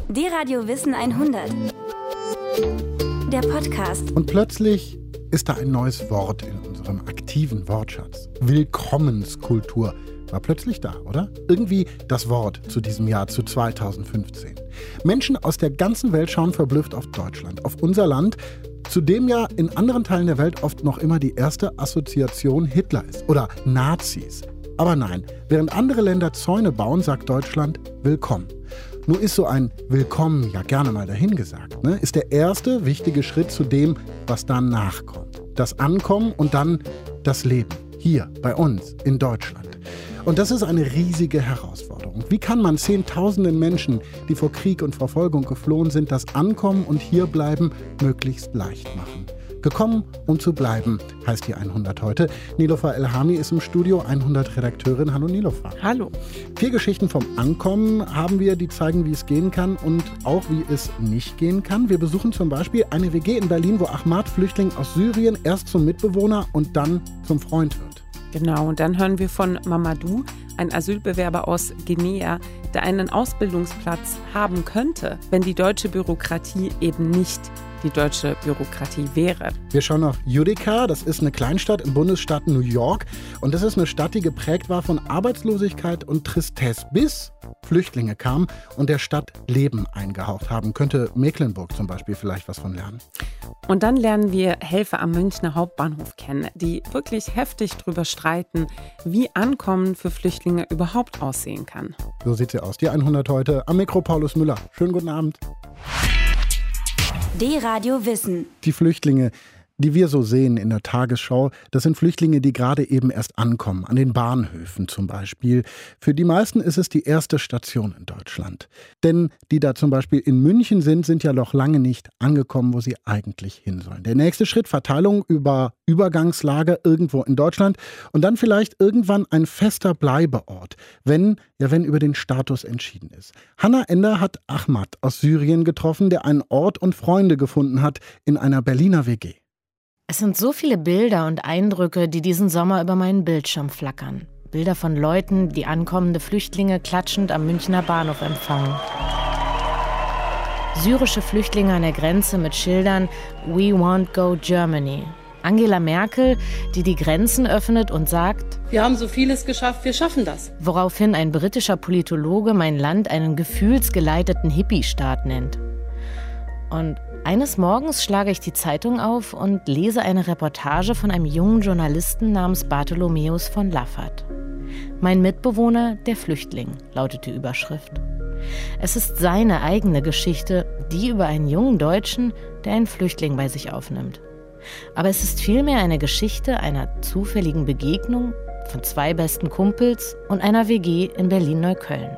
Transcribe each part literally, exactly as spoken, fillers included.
D-Radio Wissen hundert. Der Podcast. Und plötzlich ist da ein neues Wort in unserem aktiven Wortschatz. Willkommenskultur war plötzlich da, oder? Irgendwie das Wort zu diesem Jahr, zu zweitausendfünfzehn. Menschen aus der ganzen Welt schauen verblüfft auf Deutschland, auf unser Land, zu dem ja in anderen Teilen der Welt oft noch immer die erste Assoziation Hitler ist oder Nazis. Aber nein, während andere Länder Zäune bauen, sagt Deutschland Willkommen. Nur ist so ein Willkommen ja gerne mal dahingesagt, ne? Ist der erste wichtige Schritt zu dem, was danach kommt. Das Ankommen und dann das Leben. Hier, bei uns, in Deutschland. Und das ist eine riesige Herausforderung. Wie kann man Zehntausenden Menschen, die vor Krieg und Verfolgung geflohen sind, das Ankommen und Hierbleiben möglichst leicht machen? Gekommen, um zu bleiben, heißt die hundert heute. Niloufar Elhami ist im Studio, hundert-Redakteurin. Hallo Niloufar. Hallo. Vier Geschichten vom Ankommen haben wir, die zeigen, wie es gehen kann und auch, wie es nicht gehen kann. Wir besuchen zum Beispiel eine W G in Berlin, wo Ahmad, Flüchtling aus Syrien, erst zum Mitbewohner und dann zum Freund wird. Genau, und dann hören wir von Mamadou, ein Asylbewerber aus Guinea, der einen Ausbildungsplatz haben könnte, wenn die deutsche Bürokratie eben nicht die deutsche Bürokratie wäre. Wir schauen auf Utica, das ist eine Kleinstadt im Bundesstaat New York. Und das ist eine Stadt, die geprägt war von Arbeitslosigkeit und Tristesse, bis Flüchtlinge kamen und der Stadt Leben eingehaucht haben. Könnte Mecklenburg zum Beispiel vielleicht was von lernen. Und dann lernen wir Helfer am Münchner Hauptbahnhof kennen, die wirklich heftig darüber streiten, wie Ankommen für Flüchtlinge überhaupt aussehen kann. So sieht sie aus, die hundert heute. Am Mikro Paulus Müller. Schönen guten Abend. D-Radio Wissen. Die Flüchtlinge, die wir so sehen in der Tagesschau, das sind Flüchtlinge, die gerade eben erst ankommen, an den Bahnhöfen zum Beispiel. Für die meisten ist es die erste Station in Deutschland. Denn die da zum Beispiel in München sind, sind ja noch lange nicht angekommen, wo sie eigentlich hin sollen. Der nächste Schritt, Verteilung über Übergangslager irgendwo in Deutschland und dann vielleicht irgendwann ein fester Bleibeort, wenn, ja wenn über den Status entschieden ist. Hanna Ender hat Ahmad aus Syrien getroffen, der einen Ort und Freunde gefunden hat in einer Berliner W G. Es sind so viele Bilder und Eindrücke, die diesen Sommer über meinen Bildschirm flackern. Bilder von Leuten, die ankommende Flüchtlinge klatschend am Münchner Bahnhof empfangen. Syrische Flüchtlinge an der Grenze mit Schildern "We won't go Germany". Angela Merkel, die die Grenzen öffnet und sagt: Wir haben so vieles geschafft, wir schaffen das. Woraufhin ein britischer Politologe mein Land einen gefühlsgeleiteten Hippie-Staat nennt. Und eines Morgens schlage ich die Zeitung auf und lese eine Reportage von einem jungen Journalisten namens Bartholomäus von Laffert. Mein Mitbewohner, der Flüchtling, lautet die Überschrift. Es ist seine eigene Geschichte, die über einen jungen Deutschen, der einen Flüchtling bei sich aufnimmt. Aber es ist vielmehr eine Geschichte einer zufälligen Begegnung von zwei besten Kumpels und einer W G in Berlin-Neukölln.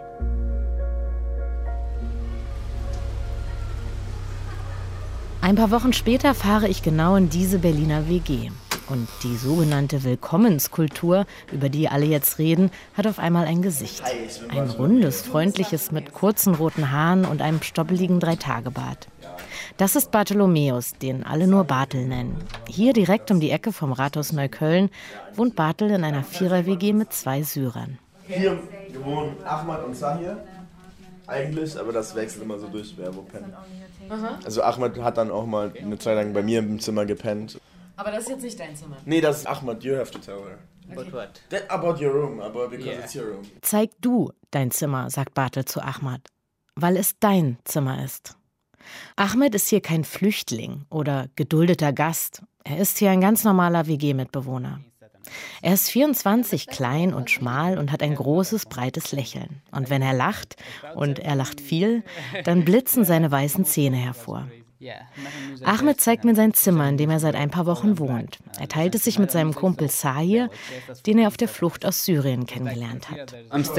Ein paar Wochen später fahre ich genau in diese Berliner W G. Und die sogenannte Willkommenskultur, über die alle jetzt reden, hat auf einmal ein Gesicht. Ein rundes, freundliches mit kurzen roten Haaren und einem stoppeligen Dreitagebart. Das ist Bartholomäus, den alle nur Bartel nennen. Hier direkt um die Ecke vom Rathaus Neukölln wohnt Bartel in einer Vierer-W G mit zwei Syrern. Hier wohnen Ahmad und Sahir. Eigentlich, aber das wechselt immer so durch, wer wo pennt. Aha. Also Ahmad hat dann auch mal eine Zeit lang bei mir im Zimmer gepennt. Aber das ist jetzt nicht dein Zimmer? Nee, das ist Ahmad, you have to tell her. Okay. But what? That about your room, about because Yeah. it's your room. Zeig du dein Zimmer, sagt Bartel zu Ahmad, weil es dein Zimmer ist. Ahmed ist hier kein Flüchtling oder geduldeter Gast. Er ist hier ein ganz normaler W G-Mitbewohner. Er ist vierundzwanzig, klein und schmal und hat ein großes, breites Lächeln. Und wenn er lacht, und er lacht viel, dann blitzen seine weißen Zähne hervor. Ahmed zeigt mir sein Zimmer, in dem er seit ein paar Wochen wohnt. Er teilt es sich mit seinem Kumpel Sahir, den er auf der Flucht aus Syrien kennengelernt hat.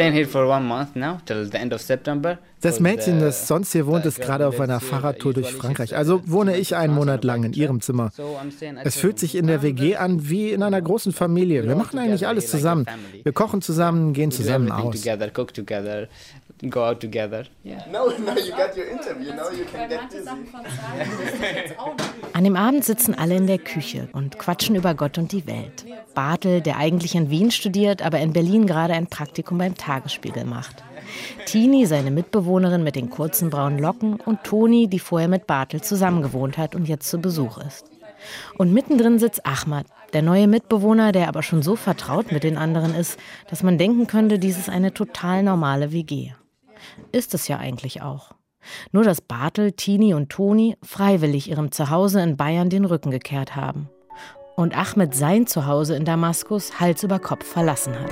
Das Mädchen, das sonst hier wohnt, ist gerade auf einer Fahrradtour durch Frankreich. Also wohne ich einen Monat lang in ihrem Zimmer. Es fühlt sich in der W G an wie in einer großen Familie. Wir machen eigentlich alles zusammen. Wir kochen zusammen, gehen zusammen aus. Go out together. Yeah. No, no, you got your interview. Now you can get dizzy. An dem Abend sitzen alle in der Küche und quatschen über Gott und die Welt. Bartel, der eigentlich in Wien studiert, aber in Berlin gerade ein Praktikum beim Tagesspiegel macht. Tini, seine Mitbewohnerin mit den kurzen braunen Locken, und Toni, die vorher mit Bartel zusammengewohnt hat und jetzt zu Besuch ist. Und mittendrin sitzt Ahmad, der neue Mitbewohner, der aber schon so vertraut mit den anderen ist, dass man denken könnte, dies ist eine total normale W G. Ist es ja eigentlich auch. Nur dass Bartel, Tini und Toni freiwillig ihrem Zuhause in Bayern den Rücken gekehrt haben. Und Ahmed sein Zuhause in Damaskus Hals über Kopf verlassen hat.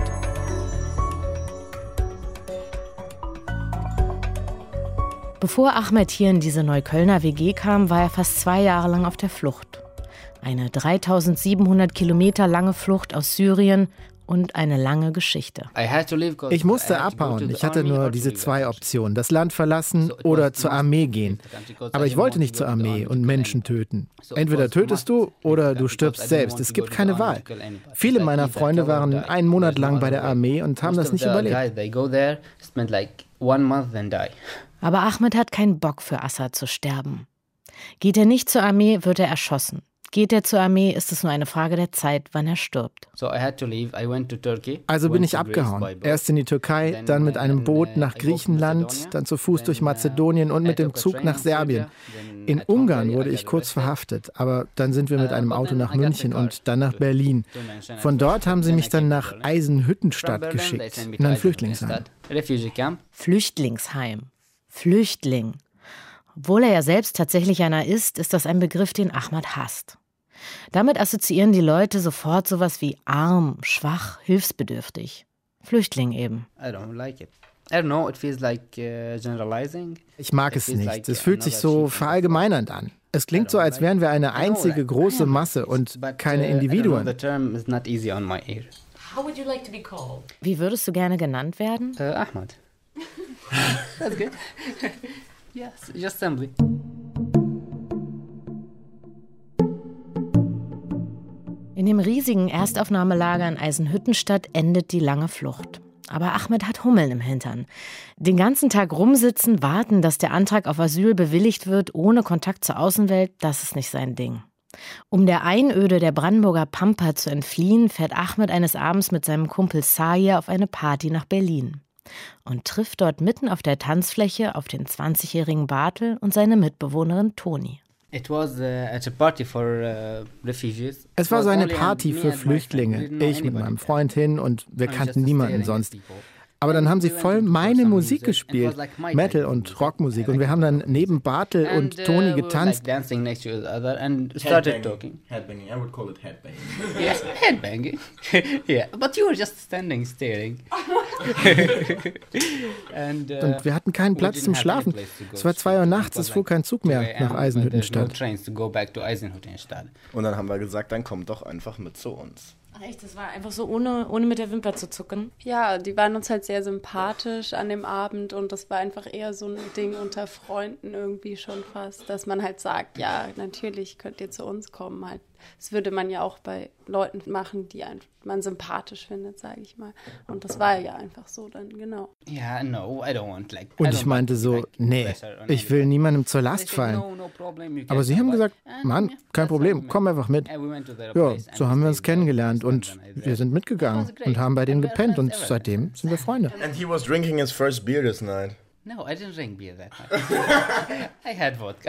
Bevor Ahmed hier in diese Neuköllner W G kam, war er fast zwei Jahre lang auf der Flucht. Eine dreitausendsiebenhundert Kilometer lange Flucht aus Syrien und eine lange Geschichte. Ich musste abhauen. Ich hatte nur diese zwei Optionen, das Land verlassen oder zur Armee gehen. Aber ich wollte nicht zur Armee und Menschen töten. Entweder tötest du oder du stirbst selbst. Es gibt keine Wahl. Viele meiner Freunde waren einen Monat lang bei der Armee und haben das nicht überlebt. Aber Ahmed hat keinen Bock für Assad zu sterben. Geht er nicht zur Armee, wird er erschossen. Geht er zur Armee, ist es nur eine Frage der Zeit, wann er stirbt. Also bin ich abgehauen. Erst in die Türkei, dann mit einem Boot nach Griechenland, dann zu Fuß durch Mazedonien und mit dem Zug nach Serbien. In Ungarn wurde ich kurz verhaftet, aber dann sind wir mit einem Auto nach München und dann nach Berlin. Von dort haben sie mich dann nach Eisenhüttenstadt geschickt, in ein Flüchtlingsheim. Flüchtlingsheim. Flüchtling. Obwohl er ja selbst tatsächlich einer ist, ist das ein Begriff, den Ahmad hasst. Damit assoziieren die Leute sofort sowas wie arm, schwach, hilfsbedürftig. Flüchtling eben. Ich mag es nicht. Es fühlt sich so verallgemeinernd an. Es klingt so, als wären wir eine einzige große Masse und keine Individuen. Wie würdest du gerne genannt werden? Uh, Ahmad. That's good. Yes, just simply. In dem riesigen Erstaufnahmelager in Eisenhüttenstadt endet die lange Flucht. Aber Ahmed hat Hummeln im Hintern. Den ganzen Tag rumsitzen, warten, dass der Antrag auf Asyl bewilligt wird, ohne Kontakt zur Außenwelt, das ist nicht sein Ding. Um der Einöde der Brandenburger Pampa zu entfliehen, fährt Ahmed eines Abends mit seinem Kumpel Sahir auf eine Party nach Berlin und trifft dort mitten auf der Tanzfläche auf den zwanzigjährigen Bartel und seine Mitbewohnerin Toni. Es war so eine Party für Flüchtlinge. Ich mit meinem Freund hin und wir kannten niemanden sonst. Aber dann haben sie voll meine Musik gespielt, Metal- und Rockmusik. Und wir haben dann neben Bartel und Toni getanzt. Headbanging, I would call it headbanging. Yes, headbanging. Yeah, but you were just standing, staring. And, uh, und wir hatten keinen Platz zum Schlafen. Es war zwei Uhr nachts, es fuhr kein Zug mehr nach Eisenhüttenstadt. Und dann haben wir gesagt, dann kommt doch einfach mit zu uns. Ach echt, das war einfach so, ohne, ohne mit der Wimper zu zucken? Ja, die waren uns halt sehr sympathisch an dem Abend und das war einfach eher so ein Ding unter Freunden irgendwie schon fast, dass man halt sagt, ja, natürlich könnt ihr zu uns kommen. Halt. Das würde man ja auch bei Leuten machen, die man sympathisch findet, sage ich mal. Und das war ja einfach so dann, genau. Yeah, no, I don't want, like, und ich meinte so, nee, ich will niemandem zur Last fallen. Aber sie haben gesagt, Mann, kein Problem, komm einfach mit. Ja, so haben wir uns kennengelernt und wir sind mitgegangen und haben bei denen gepennt und seitdem sind wir Freunde. And he was drinking his first beer this night. No, I didn't drink beer that night. I had vodka.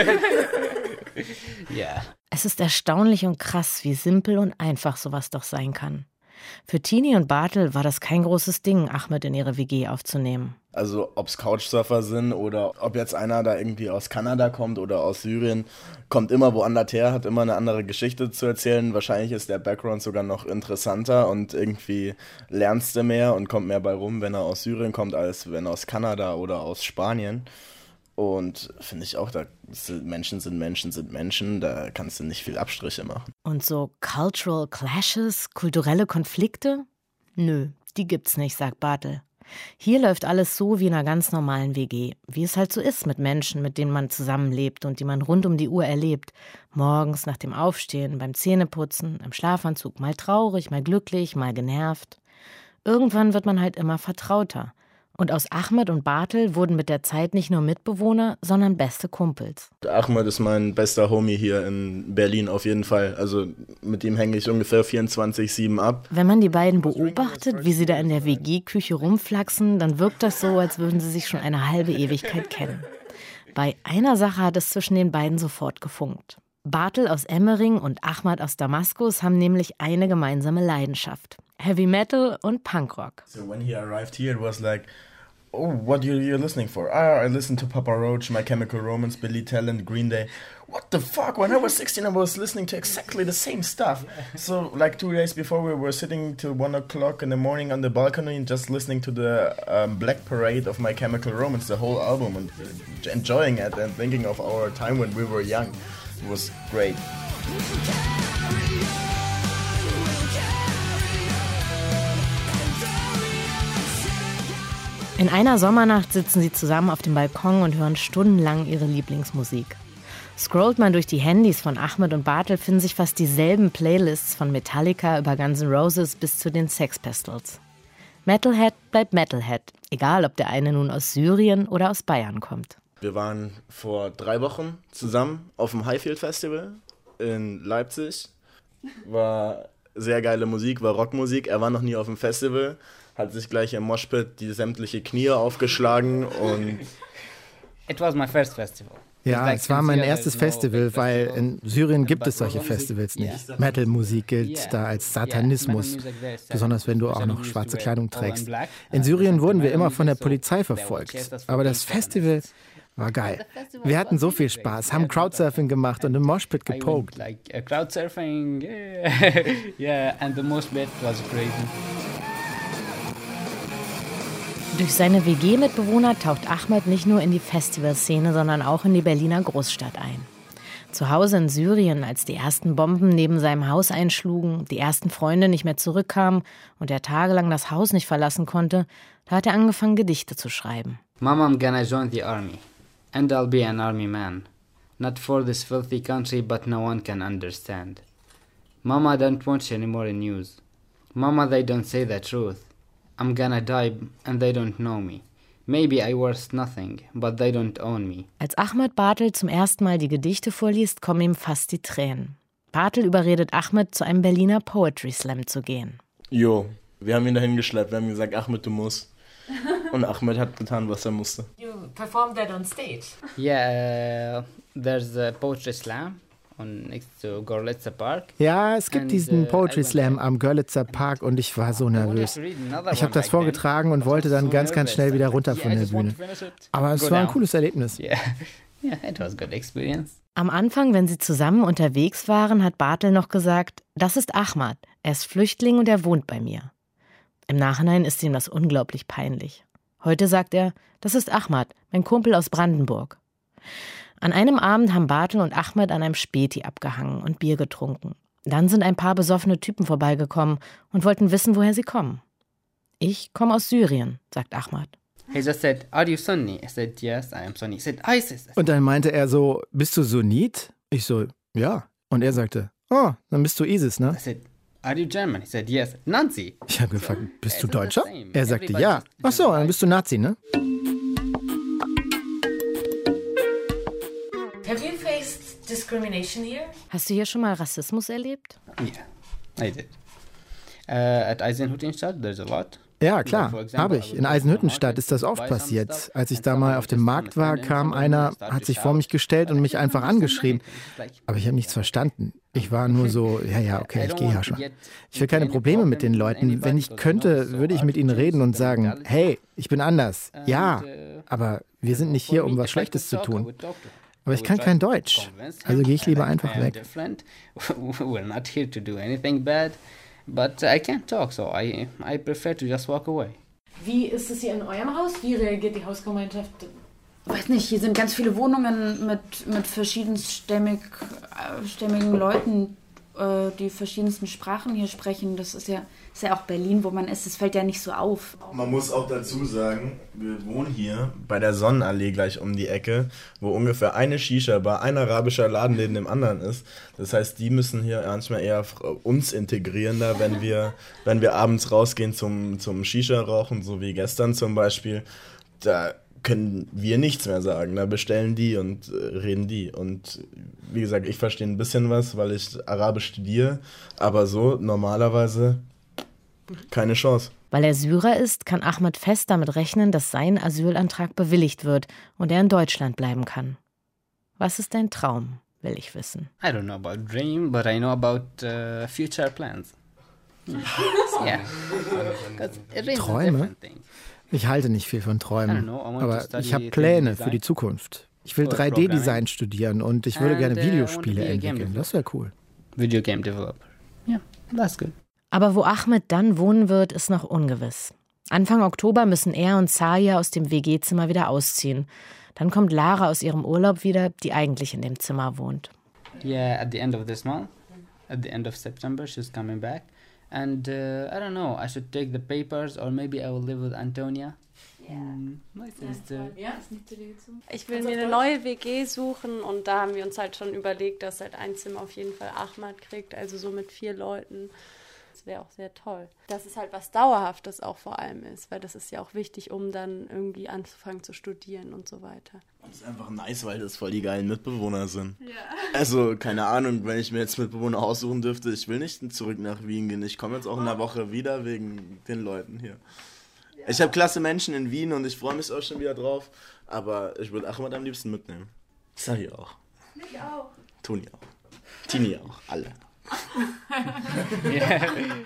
Yeah. Es ist erstaunlich und krass, wie simpel und einfach sowas doch sein kann. Für Tini und Bartel war das kein großes Ding, Ahmed in ihre W G aufzunehmen. Also ob es Couchsurfer sind oder ob jetzt einer da irgendwie aus Kanada kommt oder aus Syrien, kommt immer woanders her, hat immer eine andere Geschichte zu erzählen. Wahrscheinlich ist der Background sogar noch interessanter und irgendwie lernst du mehr und kommt mehr bei rum, wenn er aus Syrien kommt, als wenn er aus Kanada oder aus Spanien. Und finde ich auch, da sind Menschen sind Menschen sind Menschen, da kannst du nicht viel Abstriche machen. Und so Cultural Clashes, kulturelle Konflikte? Nö, die gibt's nicht, sagt Bartel. Hier läuft alles so wie in einer ganz normalen W G, wie es halt so ist mit Menschen, mit denen man zusammenlebt und die man rund um die Uhr erlebt. Morgens nach dem Aufstehen, beim Zähneputzen, im Schlafanzug, mal traurig, mal glücklich, mal genervt. Irgendwann wird man halt immer vertrauter. Und aus Ahmed und Bartel wurden mit der Zeit nicht nur Mitbewohner, sondern beste Kumpels. Ahmed ist mein bester Homie hier in Berlin auf jeden Fall. Also mit ihm hänge ich ungefähr vierundzwanzig sieben ab. Wenn man die beiden beobachtet, wie sie da in der W G-Küche rumflaxen, dann wirkt das so, als würden sie sich schon eine halbe Ewigkeit kennen. Bei einer Sache hat es zwischen den beiden sofort gefunkt. Bartel aus Emmering und Ahmed aus Damaskus haben nämlich eine gemeinsame Leidenschaft. Heavy Metal und Punkrock. So when he arrived here, it was like, oh, what are you listening for? Ah, I listened to Papa Roach, My Chemical Romance, Billy Talent, Green Day. What the fuck? When I was sixteen, I was listening to exactly the same stuff. So, like two days before, we were sitting till one o'clock in the morning on the balcony and just listening to the um, Black Parade of My Chemical Romance, the whole album, and enjoying it and thinking of our time when we were young. It was great. In einer Sommernacht sitzen sie zusammen auf dem Balkon und hören stundenlang ihre Lieblingsmusik. Scrollt man durch die Handys von Ahmed und Bartel, finden sich fast dieselben Playlists von Metallica über Guns N' Roses bis zu den Sex Pistols. Metalhead bleibt Metalhead, egal ob der eine nun aus Syrien oder aus Bayern kommt. Wir waren vor drei Wochen zusammen auf dem Highfield Festival in Leipzig. War sehr geile Musik, war Rockmusik. Er war noch nie auf dem Festival, hat sich gleich im Moshpit die sämtliche Knie aufgeschlagen und... It was my first festival. Ja, es war mein erstes Festival, weil in Syrien gibt es solche Festivals nicht. Metal-Musik gilt da als Satanismus, besonders wenn du auch noch schwarze Kleidung trägst. In Syrien wurden wir immer von der Polizei verfolgt, aber das Festival war geil. Wir hatten so viel Spaß, haben Crowdsurfing gemacht und im Moshpit gepokt. Crowdsurfing, yeah, and the Moshpit was crazy. Durch seine W G-Mitbewohner taucht Ahmed nicht nur in die Festivalszene, sondern auch in die Berliner Großstadt ein. Zu Hause in Syrien, als die ersten Bomben neben seinem Haus einschlugen, die ersten Freunde nicht mehr zurückkamen und er tagelang das Haus nicht verlassen konnte, da hat er angefangen, Gedichte zu schreiben. Mama, I'm gonna join the army. And I'll be an army man. Not for this filthy country, but no one can understand. Mama, don't watch any more news. Mama, they don't say the truth. I'm gonna die and they don't know me. Maybe I worth nothing, but they don't own me. Als Ahmed Bartel zum ersten Mal die Gedichte vorliest, kommen ihm fast die Tränen. Bartel überredet Ahmed, zu einem Berliner Poetry Slam zu gehen. Jo, wir haben ihn dahin geschleppt, wir haben gesagt, Ahmed, du musst. Und Ahmed hat getan, was er musste. You performed that on stage? Yeah, uh, there's a Poetry Slam. Next to Görlitzer Park. Ja, es gibt And, diesen uh, Poetry Slam am Görlitzer Park und ich war so nervös. Ich habe das vorgetragen und wollte dann ganz, ganz schnell wieder runter von der Bühne. Aber es war ein cooles Erlebnis. Yeah, yeah, it was a good experience. Am Anfang, wenn sie zusammen unterwegs waren, hat Bartel noch gesagt, das ist Ahmed, er ist Flüchtling und er wohnt bei mir. Im Nachhinein ist ihm das unglaublich peinlich. Heute sagt er, das ist Ahmed, mein Kumpel aus Brandenburg. An einem Abend haben Bartel und Ahmed an einem Späti abgehangen und Bier getrunken. Dann sind ein paar besoffene Typen vorbeigekommen und wollten wissen, woher sie kommen. Ich komme aus Syrien, sagt Ahmed. He just said, are you Sunni? I said, yes, I am Sunni. He said, ISIS. Und dann meinte er so, bist du Sunnit? Ich so, ja. Und er sagte, oh, dann bist du ISIS, ne? I said, are you German? He said, yes, Nazi. Ich habe gefragt, bist du Deutscher? Er sagte, ja. Ach so, dann bist du Nazi, ne? Have you faced discrimination here? Hast du hier schon mal Rassismus erlebt? Yeah, I did. Uh, at Eisenhüttenstadt, there's a lot. Ja, klar, habe ich. In Eisenhüttenstadt ist das oft passiert. Als ich da mal auf dem Markt war, kam einer, hat sich vor mich gestellt und mich einfach angeschrien. Aber ich habe nichts verstanden. Ich war nur so, ja, ja, okay, ich gehe ja schon. Ich will keine Probleme mit den Leuten. Wenn ich könnte, würde ich mit ihnen reden und sagen, hey, ich bin anders. Ja, aber wir sind nicht hier, um was Schlechtes zu tun. Aber ich kann kein Deutsch, also gehe ich lieber einfach weg. We're not here to do anything bad, but I can't talk, so I, I prefer to just walk away. Wie ist es hier in eurem Haus? Wie reagiert die Hausgemeinschaft? Weiß nicht, hier sind ganz viele Wohnungen mit, mit verschiedenstämmig, stämmigen Leuten äh, die verschiedensten Sprachen hier sprechen. Das ist ja, ist ja auch Berlin, wo man ist. Das fällt ja nicht so auf. Man muss auch dazu sagen, wir wohnen hier bei der Sonnenallee gleich um die Ecke, wo ungefähr eine Shisha-Bar, ein arabischer Laden neben dem anderen ist. Das heißt, die müssen hier manchmal eher uns integrieren, da, wenn wir, wenn wir abends rausgehen zum, zum Shisha-Rauchen, so wie gestern zum Beispiel. Da können wir nichts mehr sagen. Da bestellen die und äh, reden die. Und wie gesagt, ich verstehe ein bisschen was, weil ich Arabisch studiere, aber so normalerweise keine Chance. Weil er Syrer ist, kann Ahmed fest damit rechnen, dass sein Asylantrag bewilligt wird und er in Deutschland bleiben kann. Was ist dein Traum, will ich wissen. I don't know about dream, but I know about uh, future plans. Yeah. Träume? Ich halte nicht viel von Träumen, aber ich habe Pläne für die Zukunft. Ich will drei D Design studieren und ich würde gerne Videospiele entwickeln. Das wäre cool. Video Game Developer. Ja, that's good. Aber wo Ahmed dann wohnen wird, ist noch ungewiss. Anfang Oktober müssen er und Saya aus dem W G-Zimmer wieder ausziehen. Dann kommt Lara aus ihrem Urlaub wieder, die eigentlich in dem Zimmer wohnt. Yeah, at the end of this month, at the end of September, she's coming back. And uh, I don't know, I should take the papers or maybe I will live with Antonia. Yeah. Mm, nice sister. Ja, ist nicht zu dir gezogen. Ich will mir eine neue W G suchen und da haben wir uns halt schon überlegt, dass halt ein Zimmer auf jeden Fall Ahmed kriegt, also so mit vier Leuten. Das wäre auch sehr toll. Dass es halt was Dauerhaftes auch vor allem ist, weil das ist ja auch wichtig, um dann irgendwie anzufangen zu studieren und so weiter. Das ist einfach nice, weil das voll die geilen Mitbewohner sind. Ja. Also, keine Ahnung, wenn ich mir jetzt Mitbewohner aussuchen dürfte, ich will nicht zurück nach Wien gehen. Ich komme jetzt auch in einer Woche wieder wegen den Leuten hier. Ja. Ich habe klasse Menschen in Wien und ich freue mich auch schon wieder drauf, aber ich würde Ahmed am liebsten mitnehmen. Sari auch. Mich auch. Toni auch. Tini auch. Alle. Yeah.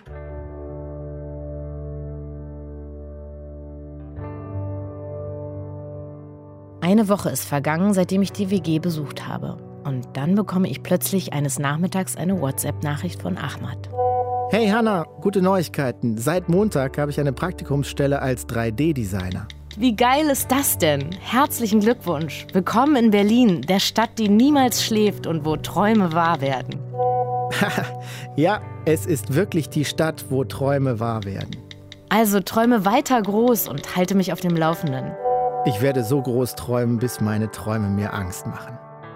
Eine Woche ist vergangen, seitdem ich die W G besucht habe. Und dann bekomme ich plötzlich eines Nachmittags eine WhatsApp-Nachricht von Ahmed. Hey Hanna, gute Neuigkeiten. Seit Montag habe ich eine Praktikumsstelle als drei D Designer. Wie geil ist das denn? Herzlichen Glückwunsch. Willkommen in Berlin, der Stadt, die niemals schläft und wo Träume wahr werden. Ja, es ist wirklich die Stadt, wo Träume wahr werden. Also träume weiter groß und halte mich auf dem Laufenden. Ich werde so groß träumen, bis meine Träume mir Angst machen.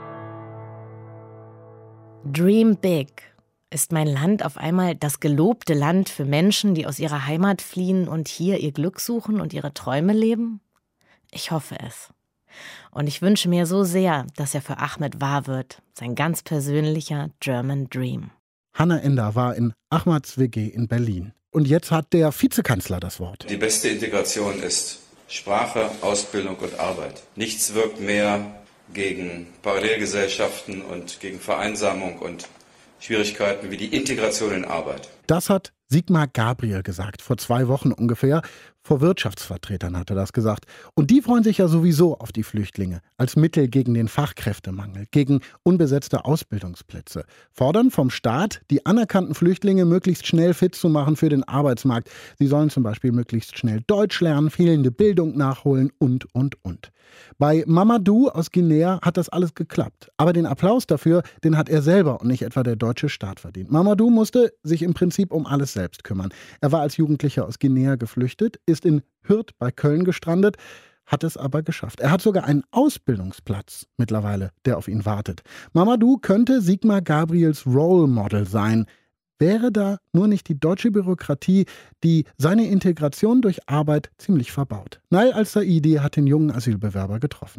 Dream big. Ist mein Land auf einmal das gelobte Land für Menschen, die aus ihrer Heimat fliehen und hier ihr Glück suchen und ihre Träume leben? Ich hoffe es. Und ich wünsche mir so sehr, dass er für Ahmed wahr wird. Sein ganz persönlicher German Dream. Hanna Ender war in Ahmeds W G in Berlin. Und jetzt hat der Vizekanzler das Wort. Die beste Integration ist Sprache, Ausbildung und Arbeit. Nichts wirkt mehr gegen Parallelgesellschaften und gegen Vereinsamung und Schwierigkeiten wie die Integration in Arbeit. Das hat Sigmar Gabriel gesagt, vor zwei Wochen ungefähr. Vor Wirtschaftsvertretern hat er das gesagt. Und die freuen sich ja sowieso auf die Flüchtlinge als Mittel gegen den Fachkräftemangel, gegen unbesetzte Ausbildungsplätze. Fordern vom Staat, die anerkannten Flüchtlinge möglichst schnell fit zu machen für den Arbeitsmarkt. Sie sollen zum Beispiel möglichst schnell Deutsch lernen, fehlende Bildung nachholen und, und, und. Bei Mamadou aus Guinea hat das alles geklappt. Aber den Applaus dafür, den hat er selber und nicht etwa der deutsche Staat verdient. Mamadou musste sich im Prinzip um alles selbst kümmern. Er war als Jugendlicher aus Guinea geflüchtet, ist in Hürth bei Köln gestrandet, hat es aber geschafft. Er hat sogar einen Ausbildungsplatz mittlerweile, der auf ihn wartet. Mamadou könnte Sigmar Gabriels Role Model sein. Wäre da nur nicht die deutsche Bürokratie, die seine Integration durch Arbeit ziemlich verbaut. Nail al-Saidi hat den jungen Asylbewerber getroffen.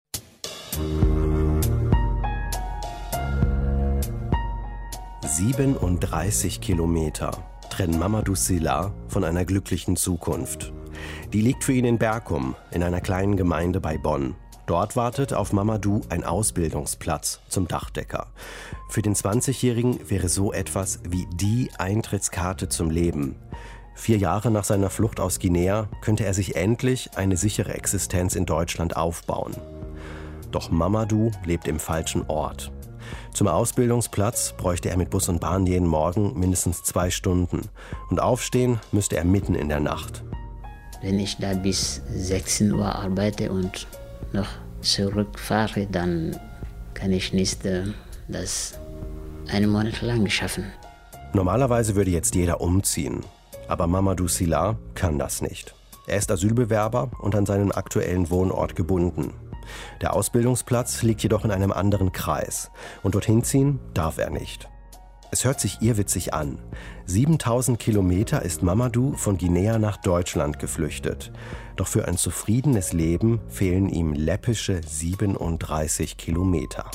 siebenunddreißig Kilometer trennen Mamadou Sylla von einer glücklichen Zukunft. Die liegt für ihn in Berkum, in einer kleinen Gemeinde bei Bonn. Dort wartet auf Mamadou ein Ausbildungsplatz zum Dachdecker. Für den zwanzigjährigen wäre so etwas wie die Eintrittskarte zum Leben. Vier Jahre nach seiner Flucht aus Guinea könnte er sich endlich eine sichere Existenz in Deutschland aufbauen. Doch Mamadou lebt im falschen Ort. Zum Ausbildungsplatz bräuchte er mit Bus und Bahn jeden Morgen mindestens zwei Stunden. Und aufstehen müsste er mitten in der Nacht. Wenn ich da bis sechzehn Uhr arbeite und noch zurückfahre, dann kann ich nicht äh, das einen Monat lang schaffen. Normalerweise würde jetzt jeder umziehen. Aber Mamadou Sylla kann das nicht. Er ist Asylbewerber und an seinen aktuellen Wohnort gebunden. Der Ausbildungsplatz liegt jedoch in einem anderen Kreis. Und dorthin ziehen darf er nicht. Es hört sich irrwitzig an. siebentausend Kilometer ist Mamadou von Guinea nach Deutschland geflüchtet. Doch für ein zufriedenes Leben fehlen ihm läppische siebenunddreißig Kilometer.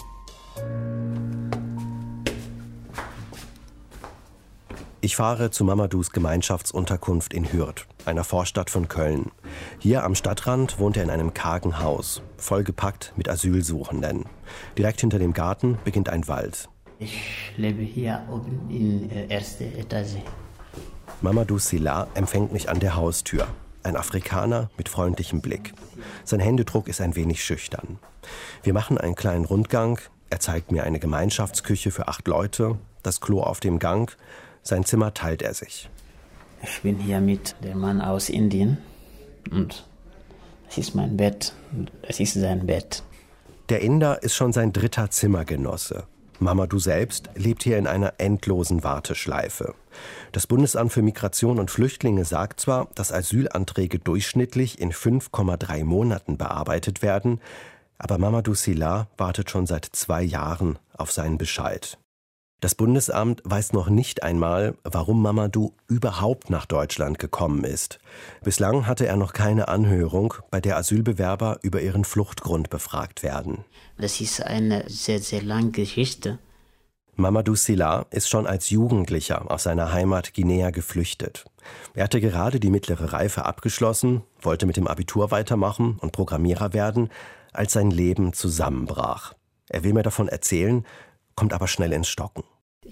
Ich fahre zu Mamadous Gemeinschaftsunterkunft in Hürth, einer Vorstadt von Köln. Hier am Stadtrand wohnt er in einem kargen Haus, vollgepackt mit Asylsuchenden. Direkt hinter dem Garten beginnt ein Wald. Ich lebe hier oben in der ersten Etage. Mamadou Sylla empfängt mich an der Haustür. Ein Afrikaner mit freundlichem Blick. Sein Händedruck ist ein wenig schüchtern. Wir machen einen kleinen Rundgang. Er zeigt mir eine Gemeinschaftsküche für acht Leute, das Klo auf dem Gang. Sein Zimmer teilt er sich. Ich bin hier mit dem Mann aus Indien und das ist mein Bett, das ist sein Bett. Der Inder ist schon sein dritter Zimmergenosse. Mamadou selbst lebt hier in einer endlosen Warteschleife. Das Bundesamt für Migration und Flüchtlinge sagt zwar, dass Asylanträge durchschnittlich in fünf Komma drei Monaten bearbeitet werden, aber Mamadou Sylla wartet schon seit zwei Jahren auf seinen Bescheid. Das Bundesamt weiß noch nicht einmal, warum Mamadou überhaupt nach Deutschland gekommen ist. Bislang hatte er noch keine Anhörung, bei der Asylbewerber über ihren Fluchtgrund befragt werden. Das ist eine sehr, sehr lange Geschichte. Mamadou Sylla ist schon als Jugendlicher aus seiner Heimat Guinea geflüchtet. Er hatte gerade die mittlere Reife abgeschlossen, wollte mit dem Abitur weitermachen und Programmierer werden, als sein Leben zusammenbrach. Er will mir davon erzählen, kommt aber schnell ins Stocken.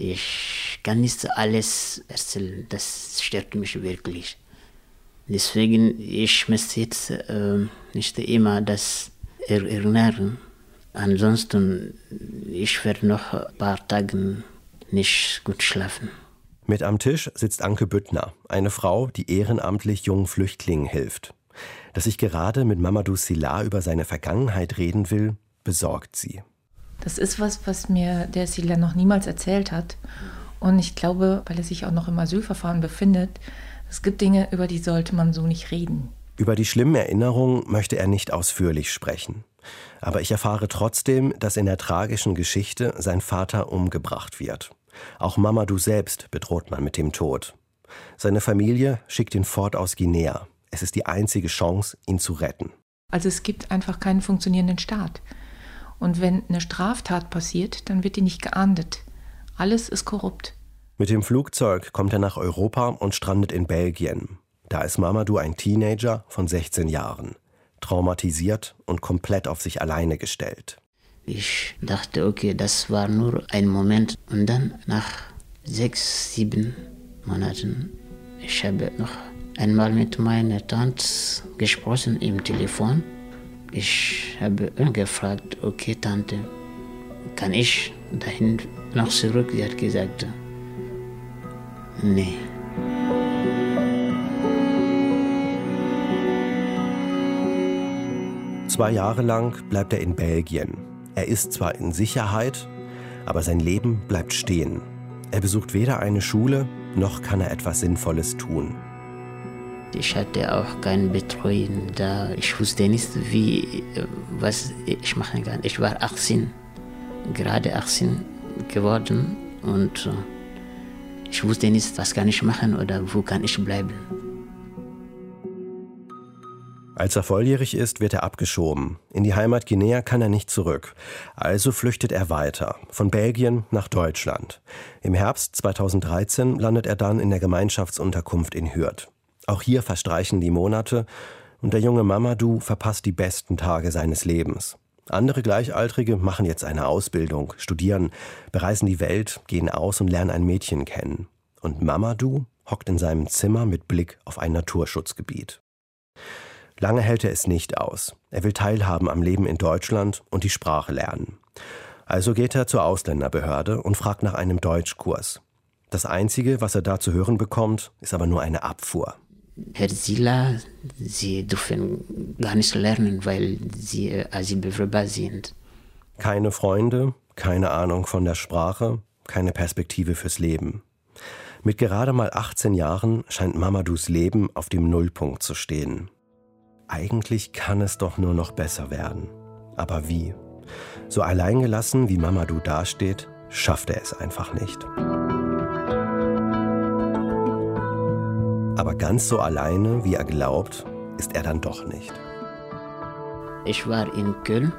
Ich kann nicht alles erzählen, das stört mich wirklich. Deswegen, ich möchte jetzt äh, nicht immer das erinnern. Ansonsten, ich werde noch ein paar Tage nicht gut schlafen. Mit am Tisch sitzt Anke Büttner, eine Frau, die ehrenamtlich jungen Flüchtlingen hilft. Dass ich gerade mit Mamadou Sylla über seine Vergangenheit reden will, besorgt sie. Das ist was, was mir der Sylla noch niemals erzählt hat. Und ich glaube, weil er sich auch noch im Asylverfahren befindet, es gibt Dinge, über die sollte man so nicht reden. Über die schlimmen Erinnerungen möchte er nicht ausführlich sprechen. Aber ich erfahre trotzdem, dass in der tragischen Geschichte sein Vater umgebracht wird. Auch Mamadou selbst bedroht man mit dem Tod. Seine Familie schickt ihn fort aus Guinea. Es ist die einzige Chance, ihn zu retten. Also es gibt einfach keinen funktionierenden Staat. Und wenn eine Straftat passiert, dann wird die nicht geahndet. Alles ist korrupt. Mit dem Flugzeug kommt er nach Europa und strandet in Belgien. Da ist Mamadou ein Teenager von sechzehn Jahren. Traumatisiert und komplett auf sich alleine gestellt. Ich dachte, okay, das war nur ein Moment. Und dann nach sechs, sieben Monaten, ich habe noch einmal mit meiner Tante gesprochen im Telefon. Ich habe gefragt, okay, Tante, kann ich dahin noch zurück? Sie hat gesagt, nee. Zwei Jahre lang bleibt er in Belgien. Er ist zwar in Sicherheit, aber sein Leben bleibt stehen. Er besucht weder eine Schule, noch kann er etwas Sinnvolles tun. Ich hatte auch keine Betreuung da. Ich wusste nicht, wie, was ich machen kann. Ich war achtzehn, gerade achtzehn geworden und ich wusste nicht, was kann ich machen oder wo kann ich bleiben. Als er volljährig ist, wird er abgeschoben. In die Heimat Guinea kann er nicht zurück. Also flüchtet er weiter, von Belgien nach Deutschland. Im Herbst zweitausenddreizehn landet er dann in der Gemeinschaftsunterkunft in Hürth. Auch hier verstreichen die Monate und der junge Mamadou verpasst die besten Tage seines Lebens. Andere Gleichaltrige machen jetzt eine Ausbildung, studieren, bereisen die Welt, gehen aus und lernen ein Mädchen kennen. Und Mamadou hockt in seinem Zimmer mit Blick auf ein Naturschutzgebiet. Lange hält er es nicht aus. Er will teilhaben am Leben in Deutschland und die Sprache lernen. Also geht er zur Ausländerbehörde und fragt nach einem Deutschkurs. Das Einzige, was er da zu hören bekommt, ist aber nur eine Abfuhr. Herr Sylla, Sie dürfen gar nicht lernen, weil Sie Asylbewerber sind. Keine Freunde, keine Ahnung von der Sprache, keine Perspektive fürs Leben. Mit gerade mal achtzehn Jahren scheint Mamadous Leben auf dem Nullpunkt zu stehen. Eigentlich kann es doch nur noch besser werden. Aber wie? So alleingelassen, wie Mamadou dasteht, schafft er es einfach nicht. Aber ganz so alleine, wie er glaubt, ist er dann doch nicht. Ich war in Köln